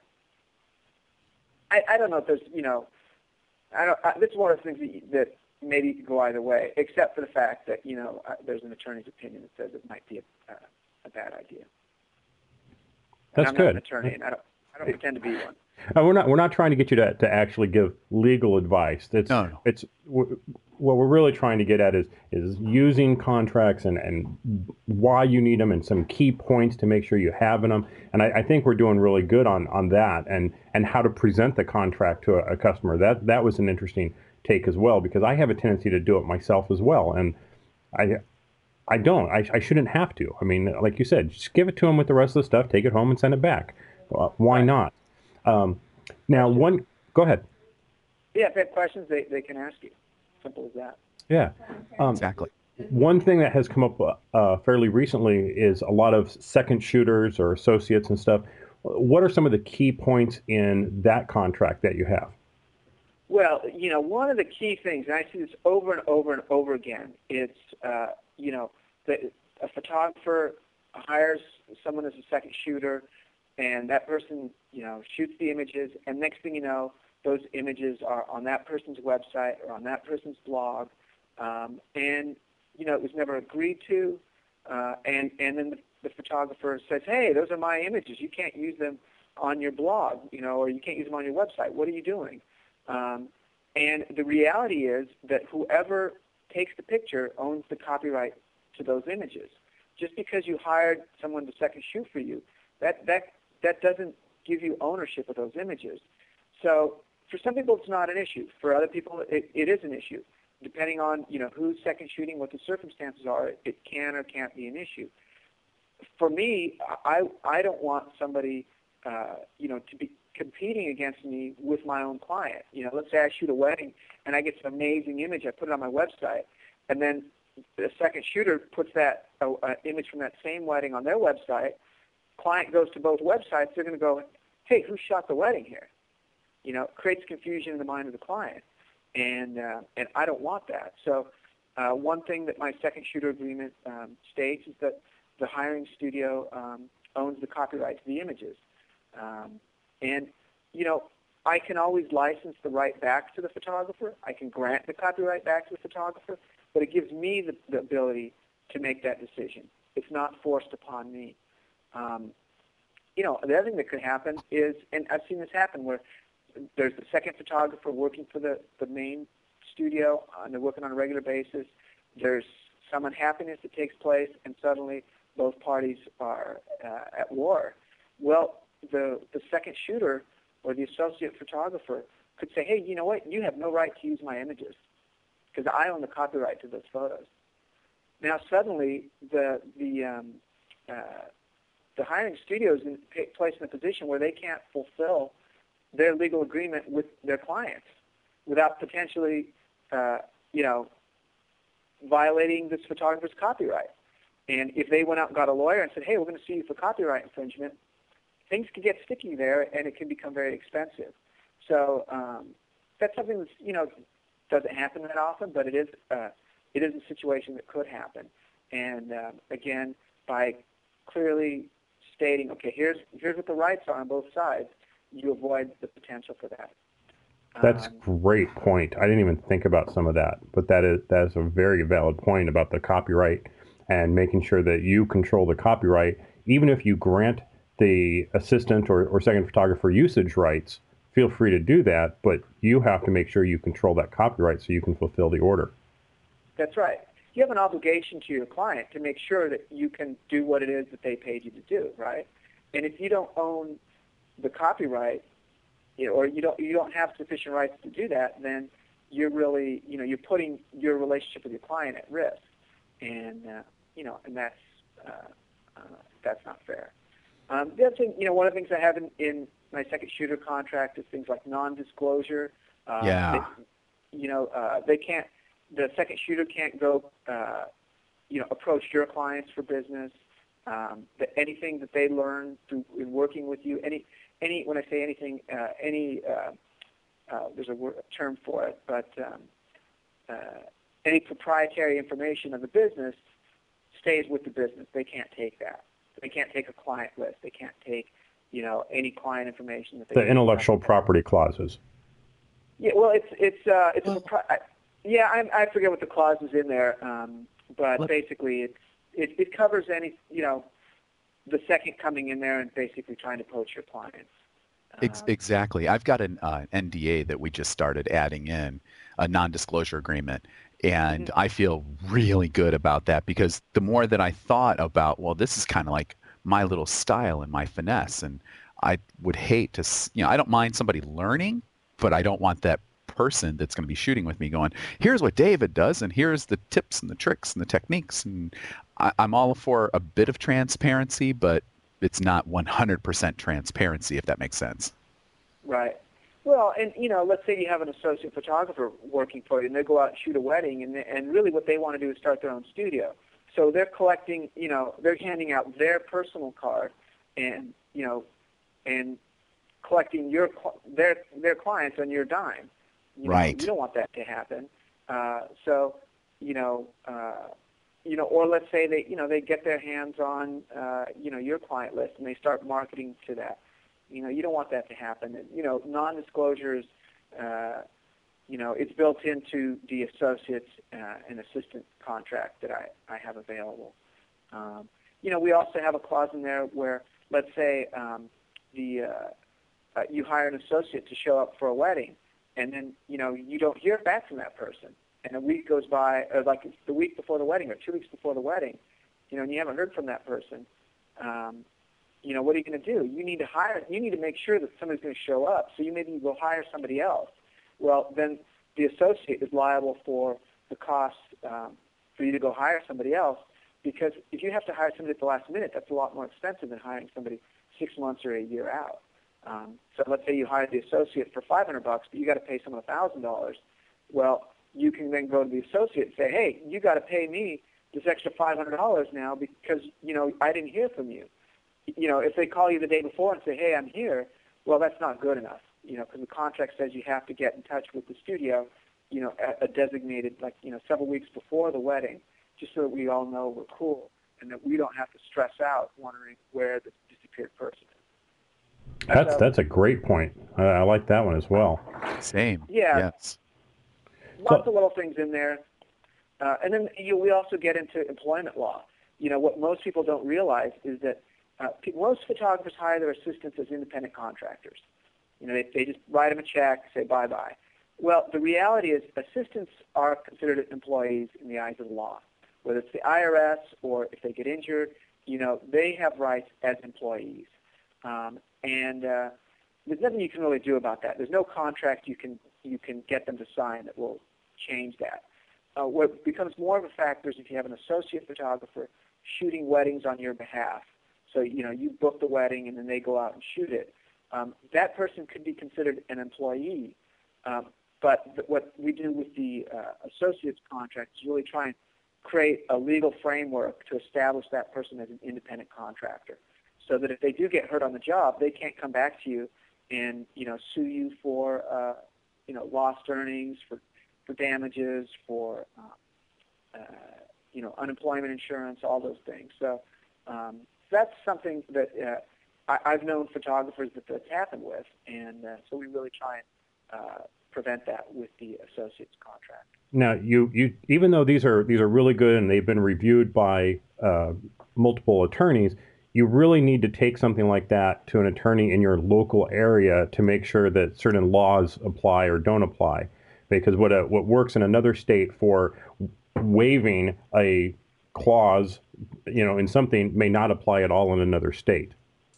I, I don't know if there's, you know, I don't, I, this is one of the things that, that maybe could go either way, except for the fact that, you know, uh, there's an attorney's opinion that says it might be a, uh, a bad idea. And That's I'm good. not an attorney, and I don't, I don't pretend to be one. Uh, we're not we're not trying to get you to, to actually give legal advice. It's No, no. it's w- what we're really trying to get at is is using contracts and, and why you need them and some key points to make sure you have them. And I, I think we're doing really good on, on that and, and how to present the contract to a, a customer. That that was an interesting take as well, because I have a tendency to do it myself as well, and I. I don't. I, I shouldn't have to. I mean, like you said, just give it to them with the rest of the stuff, take it home and send it back. Uh, why Right. not? Um, now, one, go ahead. Yeah, if they have questions, they, they can ask you. Simple as that. Yeah. Um, Exactly. one thing that has come up uh, fairly recently is a lot of second shooters or associates and stuff. What are some of the key points in that contract that you have? Well, you know, one of the key things, and I see this over and over and over again, it's, uh, you know, the, a photographer hires someone as a second shooter, and that person, you know, shoots the images, and next thing you know, those images are on that person's website or on that person's blog, um, and, you know, it was never agreed to, uh, and, and then the, the photographer says, hey, those are my images. You can't use them on your blog, you know, or you can't use them on your website. What are you doing? Um, and the reality is that whoever takes the picture owns the copyright to those images. Just because you hired someone to second shoot for you, that, that, that doesn't give you ownership of those images. So for some people, it's not an issue. For other people, it, it is an issue. Depending on, you know, who's second shooting, what the circumstances are, it, it can or can't be an issue. For me, I, I don't want somebody, uh, you know, to be competing against me with my own client. You know, let's say I shoot a wedding and I get some amazing image, I put it on my website, and then the second shooter puts that uh, uh, image from that same wedding on their website. Client goes to both websites, they're going to go, hey, who shot the wedding here? You know, it creates confusion in the mind of the client, and uh, and I don't want that. So uh, one thing that my second shooter agreement um, states is that the hiring studio um, owns the copyright to the images. Um, And, you know, I can always license the right back to the photographer. I can grant the copyright back to the photographer, but it gives me the, the ability to make that decision. It's not forced upon me. Um, you know, the other thing that could happen is, and I've seen this happen, where there's the second photographer working for the, the main studio, and they're working on a regular basis. There's some unhappiness that takes place, and suddenly both parties are uh, at war. Well, the, the second shooter or the associate photographer could say, hey, you know what, you have no right to use my images because I own the copyright to those photos. Now suddenly the, the, um, uh, the hiring studio is in, placed in a position where they can't fulfill their legal agreement with their clients without potentially, uh, you know, violating this photographer's copyright. And if they went out and got a lawyer and said, hey, we're going to sue you for copyright infringement, things can get sticky there, and it can become very expensive. So um, that's something that, you know, doesn't happen that often, but it is uh, it is a situation that could happen. And uh, again, by clearly stating, okay, here's here's what the rights are on both sides, you avoid the potential for that. That's Um, a great point. I didn't even think about some of that, but that is that is a very valid point about the copyright and making sure that you control the copyright, even if you grant the assistant or, or second photographer usage rights. Feel free to do that, but you have to make sure you control that copyright so you can fulfill the order. That's right. you have an obligation to your client to make sure that you can do what it is that they paid you to do, right? And if you don't own the copyright, you know, or you don't you don't have sufficient rights to do that, then you're really, you know, you're putting your relationship with your client at risk, and uh, you know, and that's uh, uh, that's not fair. Um, the other thing, you know, one of the things I have in, in my second shooter contract is things like non-disclosure. Uh, Yeah. They, you know, uh, they can't. The second shooter can't go, uh, you know, approach your clients for business. Um, that anything that they learn through in working with you, any, any. When I say anything, uh, any. Uh, uh, there's a, word, a term for it, but um, uh, any proprietary information of the business stays with the business. They can't take that. They can't take a client list. They can't take, you know, any client information that they. The intellectual property clauses. Yeah, well, it's it's uh, it's a propri- I, yeah, I, I forget what the clause is in there, um, but Let- basically it's it, it covers any, you know, the second coming in there and basically trying to poach your clients. Ex- Um, exactly. I've got an uh, N D A that we just started adding in, a non-disclosure agreement, and Mhm. I feel really good about that because the more that I thought about, well, this is kind of like my little style and my finesse, and I would hate to, s- you know, I don't mind somebody learning, but I don't want that person that's going to be shooting with me going, here's what David does, and here's the tips and the tricks and the techniques, and I, I'm all for a bit of transparency, but it's not one hundred percent transparency, if that makes sense. Right. Well, and you know, let's say you have an associate photographer working for you, and they go out and shoot a wedding, and they, and really what they want to do is start their own studio. So they're collecting, you know, they're handing out their personal card, and you know, and collecting your cl- their their clients on your dime. You know, Right. You don't want that to happen. Uh, so, you know, uh, you know, or let's say they, you know, they get their hands on, uh, you know, your client list and they start marketing to that. You know, you don't want that to happen. And, you know, non-disclosures, uh, you know, it's built into the associates uh, and assistant contract that I, I have available. Um, you know, we also have a clause in there where, let's say, um, the uh, uh, you hire an associate to show up for a wedding, and then, you know, you don't hear back from that person. And a week goes by, or like it's the week before the wedding or two weeks before the wedding, you know, and you haven't heard from that person. Um, you know, what are you going to do? You need to hire, you need to make sure that somebody's going to show up. So you maybe go hire somebody else. Well, then the associate is liable for the cost um, for you to go hire somebody else, because if you have to hire somebody at the last minute, that's a lot more expensive than hiring somebody six months or a year out. Um, so let's say you hired the associate for five hundred bucks, but you got to pay someone a thousand dollars. Well, you can then go to the associate and say, "Hey, you got to pay me this extra five hundred dollars now because you know I didn't hear from you." You know, if they call you the day before and say, "Hey, I'm here," well, that's not good enough. You know, because the contract says you have to get in touch with the studio, you know, at a designated, like, you know, several weeks before the wedding, just so that we all know we're cool and that we don't have to stress out wondering where the disappeared person is. That's So- that's a great point. I, I like that one as well. Same. Yeah. Yes. Lots So- of little things in there. Uh, and then you, we also get into employment law. You know, what most people don't realize is that uh, pe- most photographers hire their assistants as independent contractors. You know, they, they just write them a check, say bye-bye. Well, the reality is assistants are considered employees in the eyes of the law. Whether it's the I R S or if they get injured, you know, they have rights as employees. Um, and uh, there's nothing you can really do about that. There's no contract you can you can get them to sign that will change that. Uh, what becomes more of a factor is if you have an associate photographer shooting weddings on your behalf. So, you know, you book the wedding and then they go out and shoot it. Um, that person could be considered an employee. Um, but th- what we do with the uh, associate's contract is really try and create a legal framework to establish that person as an independent contractor, so that if they do get hurt on the job, they can't come back to you and, you know, sue you for, uh, you know, lost earnings, for, for damages, for, uh, uh, you know, unemployment insurance, all those things. So um, that's something that uh, I, I've known photographers that that's happened with, and uh, so we really try and uh, prevent that with the associate's contract. Now, you, you even though these are these are really good and they've been reviewed by uh, multiple attorneys, you really need to take something like that to an attorney in your local area to make sure that certain laws apply or don't apply. Because what a, what works in another state for waiving a clause, you know, in something may not apply at all in another state.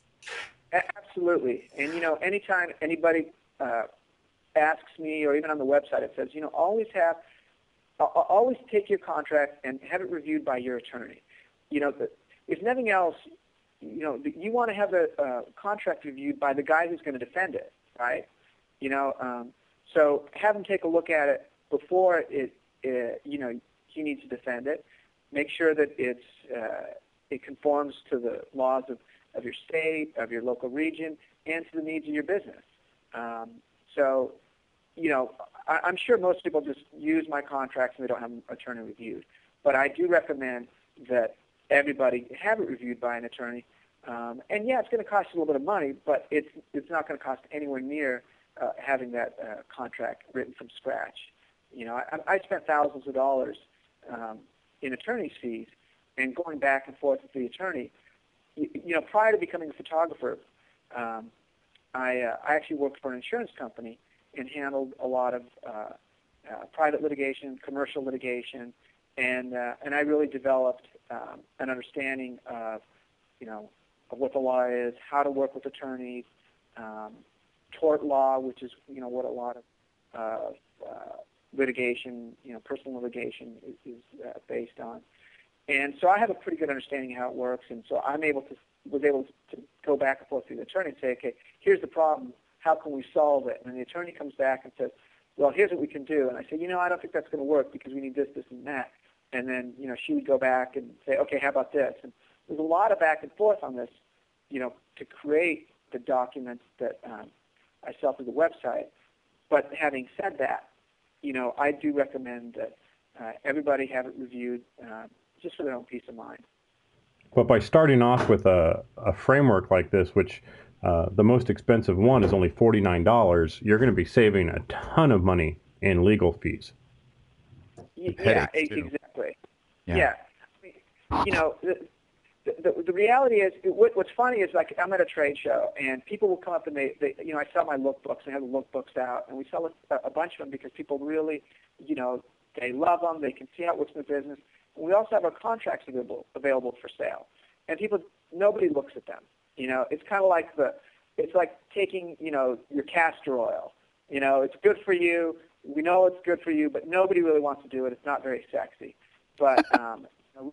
Absolutely. And, you know, anytime anybody uh, asks me, or even on the website, it says, you know, always have, uh, always take your contract and have it reviewed by your attorney. You know, if nothing else, you know, you want to have a, a contract reviewed by the guy who's going to defend it, right? You know, um, so have him take a look at it before it, it, you know, he needs to defend it. Make sure that it's uh, it conforms to the laws of, of your state, of your local region, and to the needs of your business. Um, so, you know, I, I'm sure most people just use my contracts and they don't have an attorney reviewed. But I do recommend that everybody have it reviewed by an attorney. Um, and yeah, it's going to cost you a little bit of money, but it's it's not going to cost anywhere near uh, having that uh, contract written from scratch. You know, I, I spent thousands of dollars um, in attorney's fees and going back and forth with the attorney. You, you know, prior to becoming a photographer, um, I uh, I actually worked for an insurance company and handled a lot of uh, uh, private litigation, commercial litigation, and uh, and I really developed um, an understanding of, you know, of what the law is, how to work with attorneys, um, tort law, which is, you know, what a lot of uh, uh, litigation, you know, personal litigation is, is uh, based on. And so I have a pretty good understanding of how it works, and so I'm able to was able to go back and forth with the attorney and say, okay, here's the problem, how can we solve it? And then the attorney comes back and says, well, here's what we can do. And I say, you know, I don't think that's going to work because we need this, this, and that. And then, you know, she would go back and say, okay, how about this? And there's a lot of back and forth on this, you know, to create the documents that um, I sell through the website. But having said that, you know, I do recommend that uh, everybody have it reviewed uh, just for their own peace of mind. But by starting off with a, a framework like this, which uh, the most expensive one is only forty-nine dollars, you're going to be saving a ton of money in legal fees. Yeah, exactly. Yeah. yeah. You know, the, the, the reality is, what, what's funny is, like, I'm at a trade show, and people will come up and they, they you know, I sell my lookbooks, and I have the lookbooks out, and we sell a, a bunch of them because people really, you know, they love them, they can see how it works in the business. And we also have our contracts available, available for sale. And people, nobody looks at them. You know, it's kind of like the, it's like taking, you know, your castor oil. You know, it's good for you. We know it's good for you, but nobody really wants to do it. It's not very sexy. But um,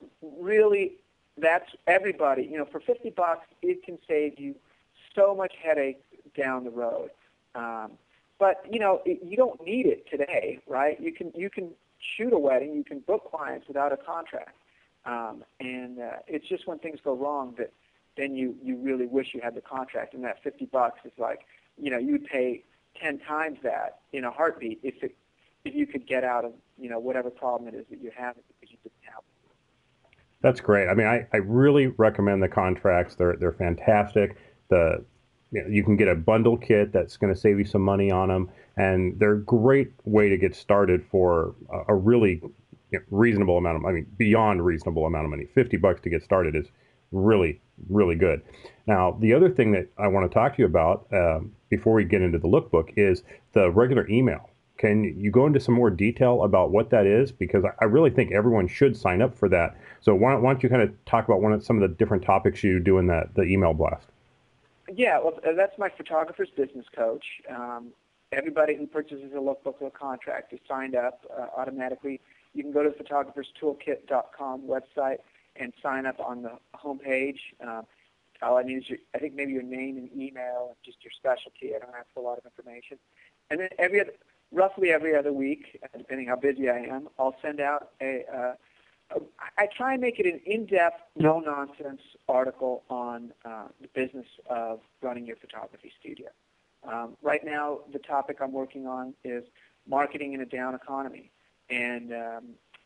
really, that's everybody. You know, for fifty bucks, it can save you so much headache down the road. Um, but you know, it, you don't need it today, right? You can you can shoot a wedding, you can book clients without a contract, um, and uh, it's just when things go wrong that then you you really wish you had the contract. And that fifty bucks is like, you know, you would pay ten times that in a heartbeat if it if you could get out of, you know, whatever problem it is that you have because you didn't have it. That's great. I mean, I, I really recommend the contracts. They're they're fantastic. The you know, you can get a bundle kit that's going to save you some money on them, and they're a great way to get started for a, a really you know, reasonable amount of, I mean, beyond reasonable amount of money. fifty bucks to get started is really, really good. Now, the other thing that I want to talk to you about um, before we get into the lookbook is the regular email. Can you go into some more detail about what that is? Because I really think everyone should sign up for that. So why don't, why don't you kind of talk about one of some of the different topics you do in that the email blast? Yeah, well, that's my photographer's business coach. Um, everybody who purchases a lookbook or a contract is signed up uh, automatically. You can go to the photographers toolkit dot com website and sign up on the homepage. Uh, all I need is, your, I think, maybe your name and email and just your specialty. I don't ask for a lot of information. And then every other, roughly every other week, depending how busy I am, I'll send out a, uh, a I try and make it an in-depth, no-nonsense article on uh, the business of running your photography studio. Um, right now, the topic I'm working on is marketing in a down economy. And um,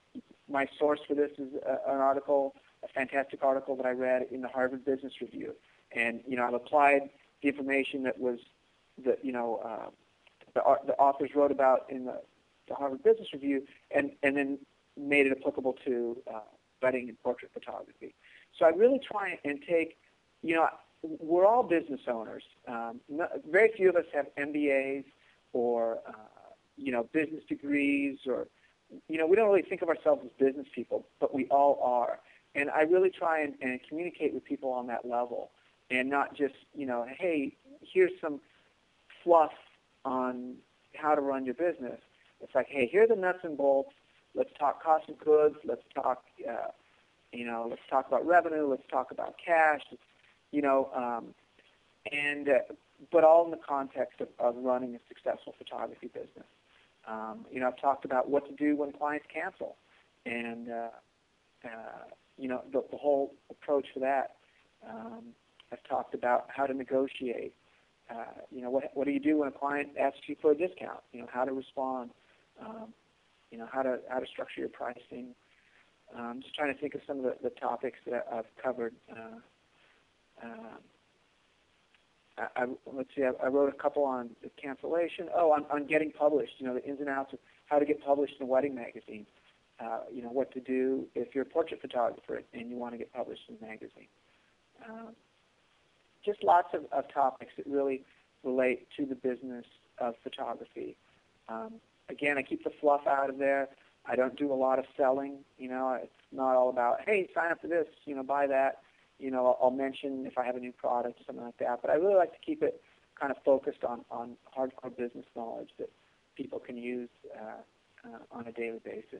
my source for this is a, an article, a fantastic article that I read in the Harvard Business Review. And, you know, I've applied the information that was, the, you know, uh, the, the authors wrote about in the, the Harvard Business Review, and, and then made it applicable to uh, wedding and portrait photography. So I really try and take, you know, we're all business owners. Um, not, very few of us have M B As or, uh, you know, business degrees or, you know, we don't really think of ourselves as business people, but we all are. And I really try and, and communicate with people on that level, and not just, you know, hey, here's some fluff on how to run your business. It's like, hey, here are the nuts and bolts. Let's talk cost of goods. Let's talk, uh, you know, let's talk about revenue. Let's talk about cash. You know, um, and uh, but all in the context of, of running a successful photography business. Um, you know, I've talked about what to do when clients cancel, and uh, uh, you know, the, the whole approach for that. Um, I've talked about how to negotiate. Uh, you know, what what do you do when a client asks you for a discount? You know, how to respond. Um, you know, how to how to structure your pricing. I'm um, just trying to think of some of the, the topics that I've covered. Uh, um, I, I, let's see, I, I wrote a couple on the cancellation. Oh, on, on getting published, you know, the ins and outs of how to get published in a wedding magazine. Uh, you know, what to do if you're a portrait photographer and you want to get published in a magazine. Um, just lots of, of topics that really relate to the business of photography. Um, again, I keep the fluff out of there. I don't do a lot of selling. You know, it's not all about, hey, sign up for this, you know, buy that. You know, I'll, I'll mention if I have a new product or something like that. But I really like to keep it kind of focused on, on hardcore business knowledge that people can use uh, uh, on a daily basis.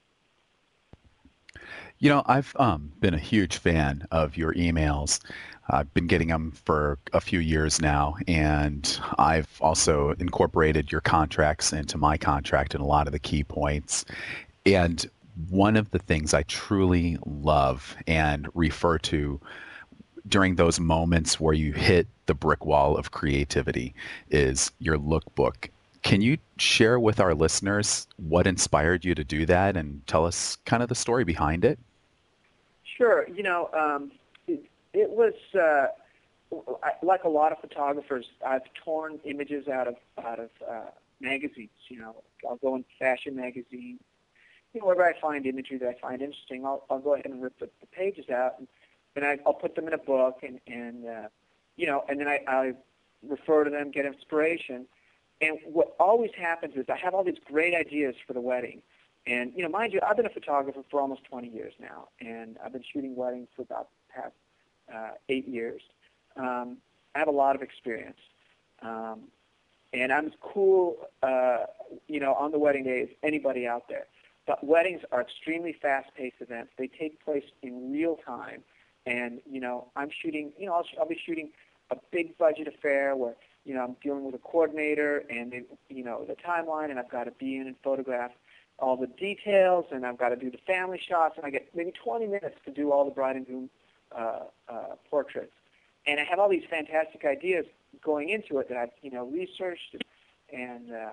You know, I've um, been a huge fan of your emails. I've been getting them for a few years now, and I've also incorporated your contracts into my contract and a lot of the key points. And one of the things I truly love and refer to during those moments where you hit the brick wall of creativity is your lookbook. Can you share with our listeners what inspired you to do that and tell us kind of the story behind it? Sure. You know, um, it, it was, uh, like a lot of photographers, I've torn images out of out of uh, magazines. You know, I'll go in fashion magazines. You know, wherever I find imagery that I find interesting, I'll, I'll go ahead and rip the, the pages out, and, and I, I'll put them in a book, and, and uh, you know, and then I, I refer to them, get inspiration. And what always happens is I have all these great ideas for the wedding. And, you know, mind you, I've been a photographer for almost twenty years now, and I've been shooting weddings for about the past uh, eight years. Um, I have a lot of experience. Um, and I'm as cool, uh, you know, on the wedding day as anybody out there. But weddings are extremely fast-paced events. They take place in real time. And, you know, I'm shooting, you know, I'll, I'll be shooting a big budget affair where, you know, I'm dealing with a coordinator and, they, you know, the timeline, and I've got to be in and photograph all the details, and I've got to do the family shots, and I get maybe twenty minutes to do all the bride and groom uh, uh, portraits. And I have all these fantastic ideas going into it that I've, you know, researched and uh,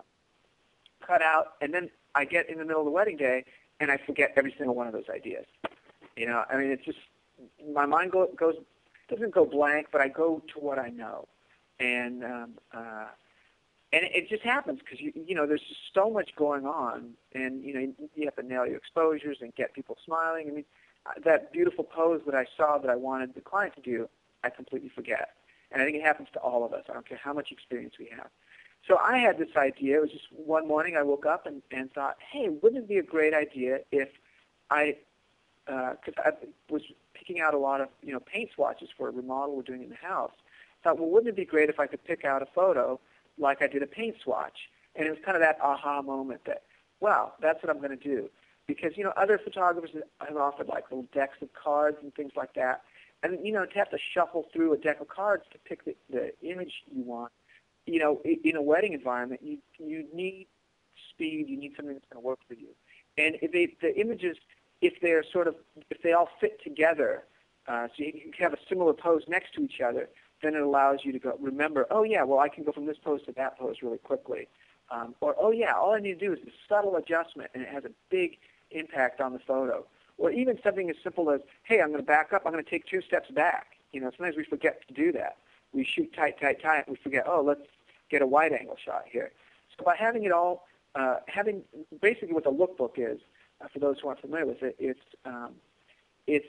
cut out, and then I get in the middle of the wedding day, and I forget every single one of those ideas. You know, I mean, it's just, my mind go, goes, doesn't go blank, but I go to what I know. And um, uh, and it just happens because, you, you know, there's just so much going on, and, you know, you have to nail your exposures and get people smiling. I mean, that beautiful pose that I saw that I wanted the client to do, I completely forget. And I think it happens to all of us. I don't care how much experience we have. So I had this idea. It was just one morning I woke up and, and thought, hey, wouldn't it be a great idea if I, because uh, I was picking out a lot of, you know, paint swatches for a remodel we're doing in the house. I thought, well, wouldn't it be great if I could pick out a photo like I did a paint swatch? And it was kind of that aha moment that, wow, that's what I'm going to do. Because, you know, other photographers have offered like little decks of cards and things like that. And, you know, to have to shuffle through a deck of cards to pick the, the image you want, you know, in a wedding environment, you you need speed. You need something that's going to work for you. And if they, the images, if they're sort of, if they all fit together, uh, so you can have a similar pose next to each other, then it allows you to go, remember, oh, yeah, well, I can go from this pose to that pose really quickly. Um, or, oh, yeah, all I need to do is a subtle adjustment, and it has a big impact on the photo. Or even something as simple as, hey, I'm going to back up. I'm going to take two steps back. You know, sometimes we forget to do that. We shoot tight, tight, tight. We forget, oh, let's get a wide-angle shot here. So by having it all, uh, having basically what the lookbook is, uh, for those who aren't familiar with it, it's, um, it's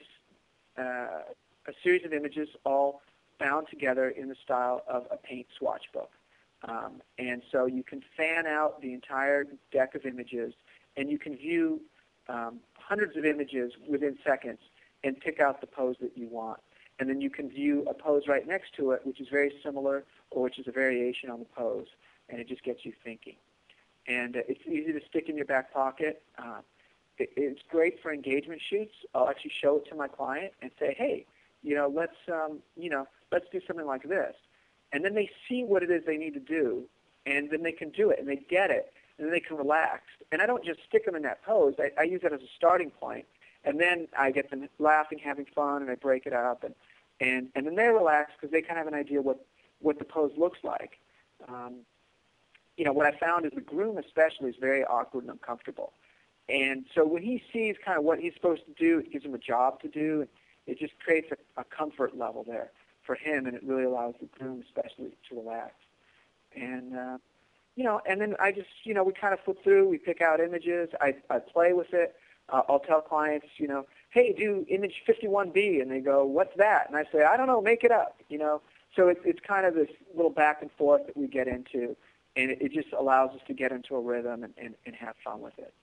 uh, a series of images all bound together in the style of a paint swatch book. Um, and so you can fan out the entire deck of images and you can view um, hundreds of images within seconds and pick out the pose that you want. And then you can view a pose right next to it, which is very similar or which is a variation on the pose, and it just gets you thinking. And uh, it's easy to stick in your back pocket. Uh, it, it's great for engagement shoots. I'll actually show it to my client and say, hey, you know, let's, um, you know, let's do something like this. And then they see what it is they need to do, and then they can do it, and they get it, and then they can relax. And I don't just stick them in that pose. I, I use that as a starting point, and then I get them laughing, having fun, and I break it up, and and, and then they're relaxed because they kind of have an idea what, what the pose looks like. Um, you know, what I found is the groom especially is very awkward and uncomfortable. And so when he sees kind of what he's supposed to do, it gives him a job to do, and it just creates a, a comfort level there for him, and it really allows the groom especially to relax. And, uh, you know, and then I just, you know, we kind of flip through, we pick out images, I, I play with it. Uh, I'll tell clients, you know, hey, do image fifty-one B, and they go, what's that? And I say, I don't know, make it up, you know. So it's it's kind of this little back and forth that we get into, and it, it just allows us to get into a rhythm and, and, and have fun with it.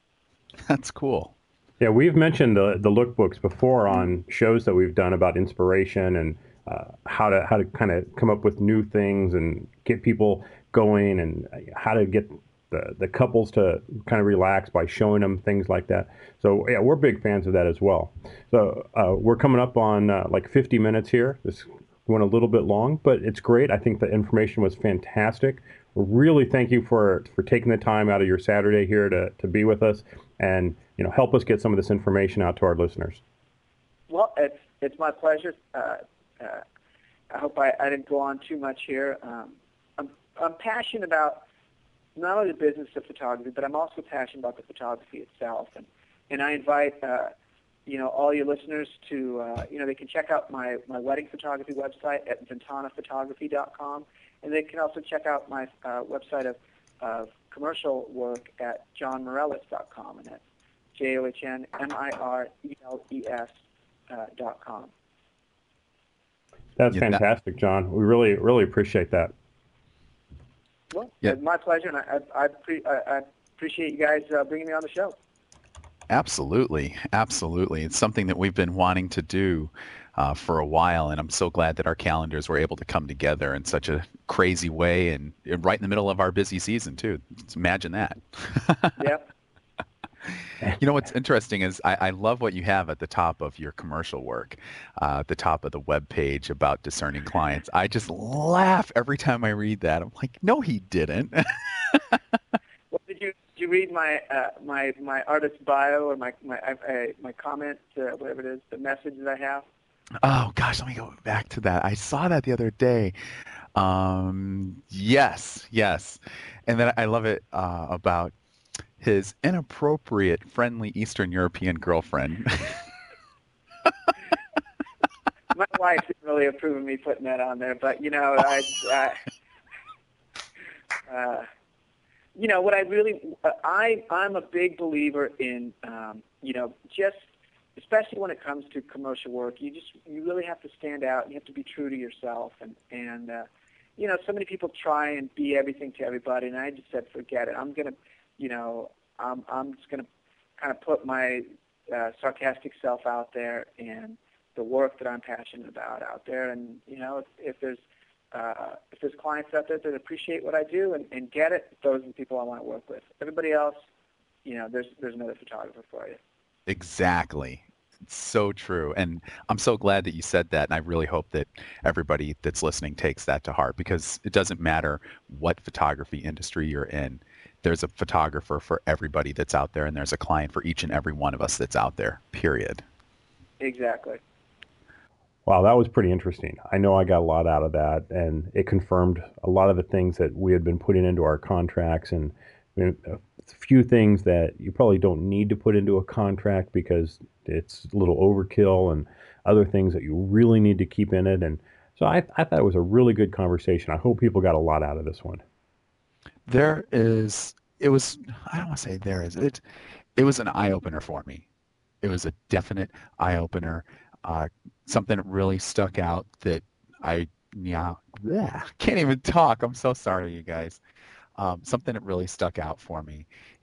That's cool. Yeah, we've mentioned the the lookbooks before on shows that we've done about inspiration and uh, how to how to kind of come up with new things and get people going, and how to get the, the couples to kind of relax by showing them things like that. So yeah, we're big fans of that as well. So uh, we're coming up on uh, like fifty minutes here. This went a little bit long, but it's great. I think the information was fantastic. Really thank you for, for taking the time out of your Saturday here to, to be with us and, you know, help us get some of this information out to our listeners. Well, it's it's my pleasure. Uh, uh, I hope I, I didn't go on too much here. Um, I'm, I'm passionate about not only the business of photography, but I'm also passionate about the photography itself. And, and I invite, uh, you know, all your listeners to, uh, you know, they can check out my, my wedding photography website at ventana photography dot com. And they can also check out my uh, website of, of commercial work at john mireles dot com, and that's J O H N M I R E L E S uh, dot com. That's Yeah, that- fantastic, John. We really, really appreciate that. Well, Yeah. it's my pleasure, and I, I, I, pre- I, I appreciate you guys uh, bringing me on the show. Absolutely. Absolutely. It's something that we've been wanting to do uh, for a while, and I'm so glad that our calendars were able to come together in such a crazy way, and, and right in the middle of our busy season, too. Just imagine that. Yep. You know, what's interesting is I, I love what you have at the top of your commercial work, uh, at the top of the web page about discerning clients. I just laugh every time I read that. I'm like, no, he didn't. Well, did you did you read my uh, my my artist bio or my my uh, my comment, uh, whatever it is, the message that I have? Oh gosh, let me go back to that. I saw that the other day. Um, yes, yes, and then I love it uh, about his inappropriate, friendly Eastern European girlfriend. My wife didn't really approve of me putting that on there, but you know, I, I uh, you know, what I really, uh, I I'm a big believer in, um, you know, just especially when it comes to commercial work, you just you really have to stand out. You have to be true to yourself, and and uh, you know, so many people try and be everything to everybody, and I just said, forget it. I'm gonna, you know, I'm I'm just gonna kind of put my uh, sarcastic self out there and the work that I'm passionate about out there, and you know, if, if there's uh, if there's clients out there that appreciate what I do and, and get it, those are the people I want to work with. Everybody else, you know, there's there's another photographer for you. Exactly. It's so true. And I'm so glad that you said that. And I really hope that everybody that's listening takes that to heart, because it doesn't matter what photography industry you're in. There's a photographer for everybody that's out there, and there's a client for each and every one of us that's out there, period. Exactly. Wow, that was pretty interesting. I know I got a lot out of that, and it confirmed a lot of the things that we had been putting into our contracts, and a few things that you probably don't need to put into a contract because it's a little overkill, and other things that you really need to keep in it. And so I, I thought it was a really good conversation. I hope people got a lot out of this one. There is, it was, I don't want to say there is, it, it was an eye-opener for me. It was a definite eye-opener. Uh, something that really stuck out that I, yeah, bleh, can't even talk. I'm so sorry, you guys. Um, something that really stuck out for me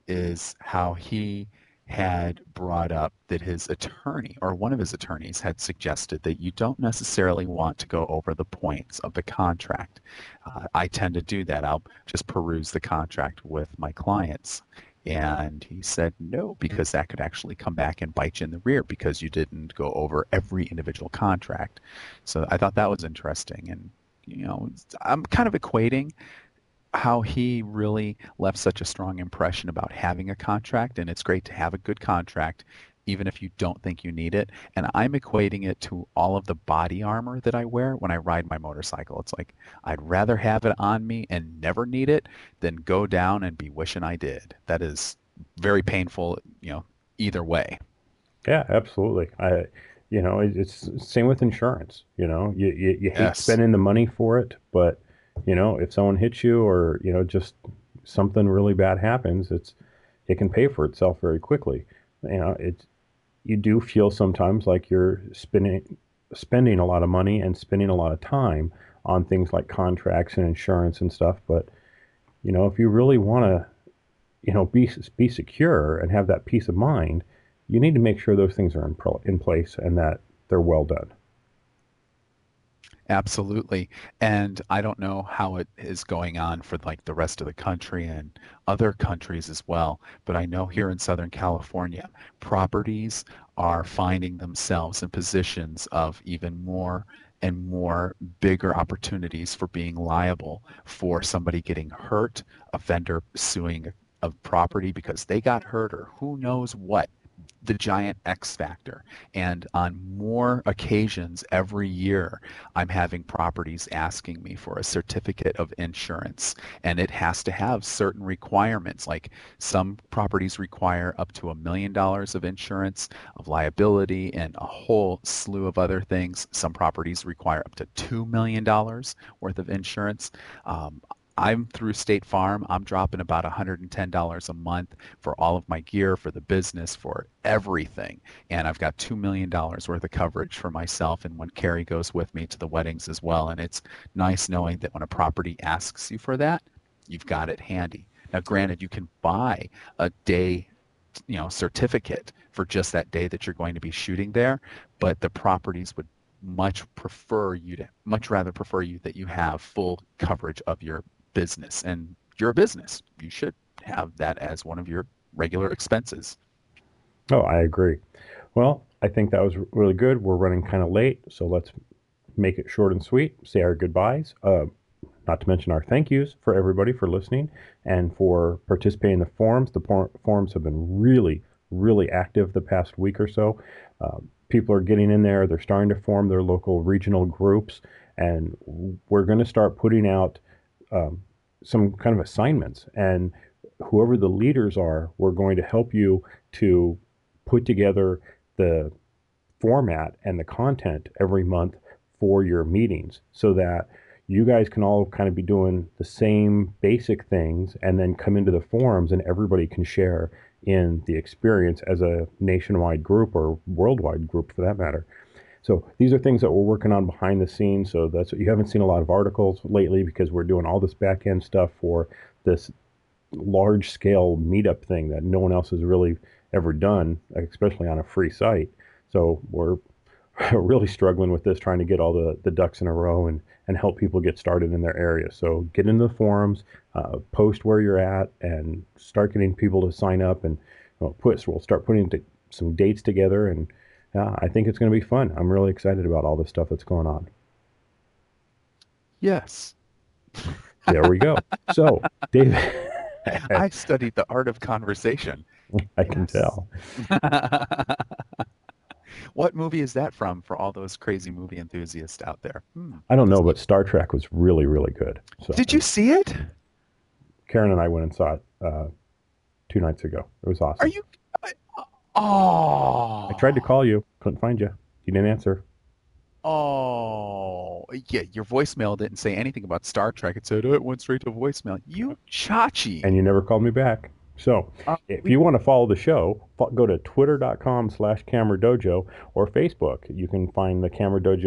is how he had brought up that his attorney or one of his attorneys had suggested that you don't necessarily want to go over the points of the contract. Uh, I tend to do that. I'll just peruse the contract with my clients. And he said no, because that could actually come back and bite you in the rear because you didn't go over every individual contract. So I thought that was interesting. And, you know, I'm kind of equating how he really left such a strong impression about having a contract, and it's great to have a good contract even if you don't think you need it. And I'm equating it to all of the body armor that I wear when I ride my motorcycle. It's like I'd rather have it on me and never need it than go down and be wishing I did. That is very painful, you know, either way. Yeah, absolutely. I, you know, it, it's same with insurance. You know, you you, you hate Yes. spending the money for it, but you know, if someone hits you or, you know, just something really bad happens, it's it can pay for itself very quickly. You know, it's you do feel sometimes like you're spending spending a lot of money and spending a lot of time on things like contracts and insurance and stuff. But, you know, if you really want to, you know, be be secure and have that peace of mind, you need to make sure those things are in pro, in place and that they're well done. Absolutely. And I don't know how it is going on for like the rest of the country and other countries as well, but I know here in Southern California, properties are finding themselves in positions of even more and more bigger opportunities for being liable for somebody getting hurt, a vendor suing a property because they got hurt or who knows what. The giant X factor. And on more occasions every year, I'm having properties asking me for a certificate of insurance, and it has to have certain requirements. Like some properties require up to a million dollars of insurance, of liability, and a whole slew of other things. Some properties require up to two million dollars worth of insurance. Um, I'm through State Farm. I'm dropping about one hundred ten dollars a month for all of my gear, for the business, for everything. And I've got two million dollars worth of coverage for myself and when Carrie goes with me to the weddings as well. And it's nice knowing that when a property asks you for that, you've got it handy. Now, granted, you can buy a day, you know, certificate for just that day that you're going to be shooting there, but the properties would much prefer you to, much rather prefer you that you have full coverage of your business, and you're a business. You should have that as one of your regular expenses. Oh, I agree. Well, I think that was really good. We're running kind of late, so let's make it short and sweet. Say our goodbyes. Uh, not to mention our thank yous for everybody for listening and for participating in the forums. The por- forums have been really, really active the past week or so. Uh, people are getting in there. They're starting to form their local regional groups, and we're going to start putting out um, some kind of assignments. And whoever the leaders are, we're going to help you to put together the format and the content every month for your meetings so that you guys can all kind of be doing the same basic things and then come into the forums and everybody can share in the experience as a nationwide group or worldwide group for that matter. So these are things that we're working on behind the scenes. So that's what you haven't seen a lot of articles lately because we're doing all this back end stuff for this large scale meetup thing that no one else has really ever done, especially on a free site. So we're really struggling with this, trying to get all the, the ducks in a row and, and help people get started in their area. So get into the forums, uh, post where you're at, and start getting people to sign up. And well, put, we'll start putting t- some dates together. And uh, I think it's going to be fun. I'm really excited about all this stuff that's going on. Yes. There we go. So, David. I studied the art of conversation. I can tell. What movie is that from for all those crazy movie enthusiasts out there? Hmm. I don't know, but Star Trek was really, really good. So Did you see it? Karen and I went and saw it uh, two nights ago. It was awesome. Are you? Oh. I tried to call you, couldn't find you. You didn't answer. Oh, yeah. Your voicemail didn't say anything about Star Trek. It said, oh, it went straight to voicemail. You chachi. And you never called me back. So Uh, if we- you want to follow the show, go to twitter.com slash camera dojo or Facebook. You can find the Camera Dojo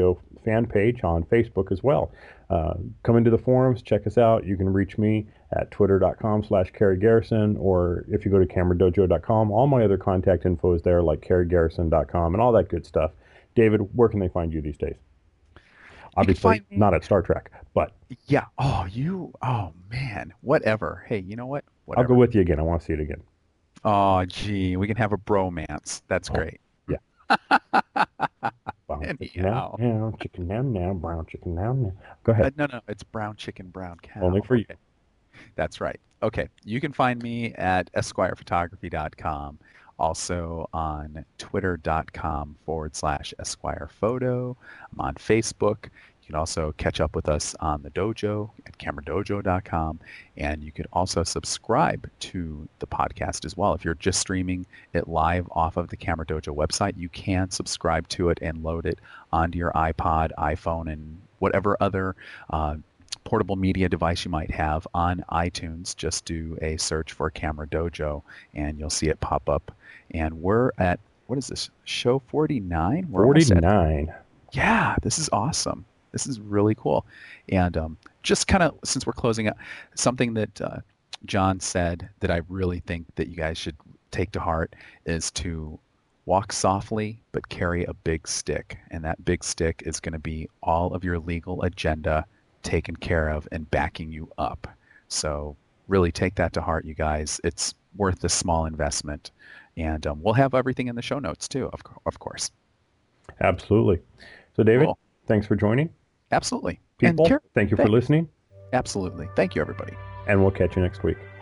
fan page on Facebook as well. Uh, come into the forums, check us out. You can reach me at twitter.com slash Kerry Garrison, or if you go to camera dojo dot com, all my other contact info is there, like kerry garrison dot com and all that good stuff. David, where can they find you these days? Obviously, not at Star Trek, but... Yeah. Oh, you... Oh, man. Whatever. Hey, you know what? Whatever. I'll go with you again. I want to see it again. Oh, gee. We can have a bromance. That's Oh, great. yeah. Brown chicken Anyhow. now, now, chicken now, now, brown chicken now, now. Go ahead. Uh, no, no. It's brown chicken, brown cow. Only for you. Okay. That's right. Okay. You can find me at esquire photography dot com. Also on twitter.com forward slash Esquire Photo. I'm on Facebook. You can also catch up with us on the dojo at camera dojo dot com. And you could also subscribe to the podcast as well. If you're just streaming it live off of the Camera Dojo website, you can subscribe to it and load it onto your iPod, iPhone, and whatever other uh, portable media device you might have on iTunes. Just do a search for Camera Dojo and you'll see it pop up. And we're at, what is this, show forty-nine? We're almost at- forty-nine. yeah, this is awesome. This is really cool. And um, just kind of, since we're closing out, something that uh, John said that I really think that you guys should take to heart is to walk softly but carry a big stick. And that big stick is going to be all of your legal agenda taken care of and backing you up. So really take that to heart, you guys. It's worth the small investment. And um, we'll have everything in the show notes too, of, of course. Absolutely. So, David, Cool. thanks for joining. Absolutely. People, and Car- thank you for thank- listening, Absolutely. Thank you, everybody. and we'll catch you next week.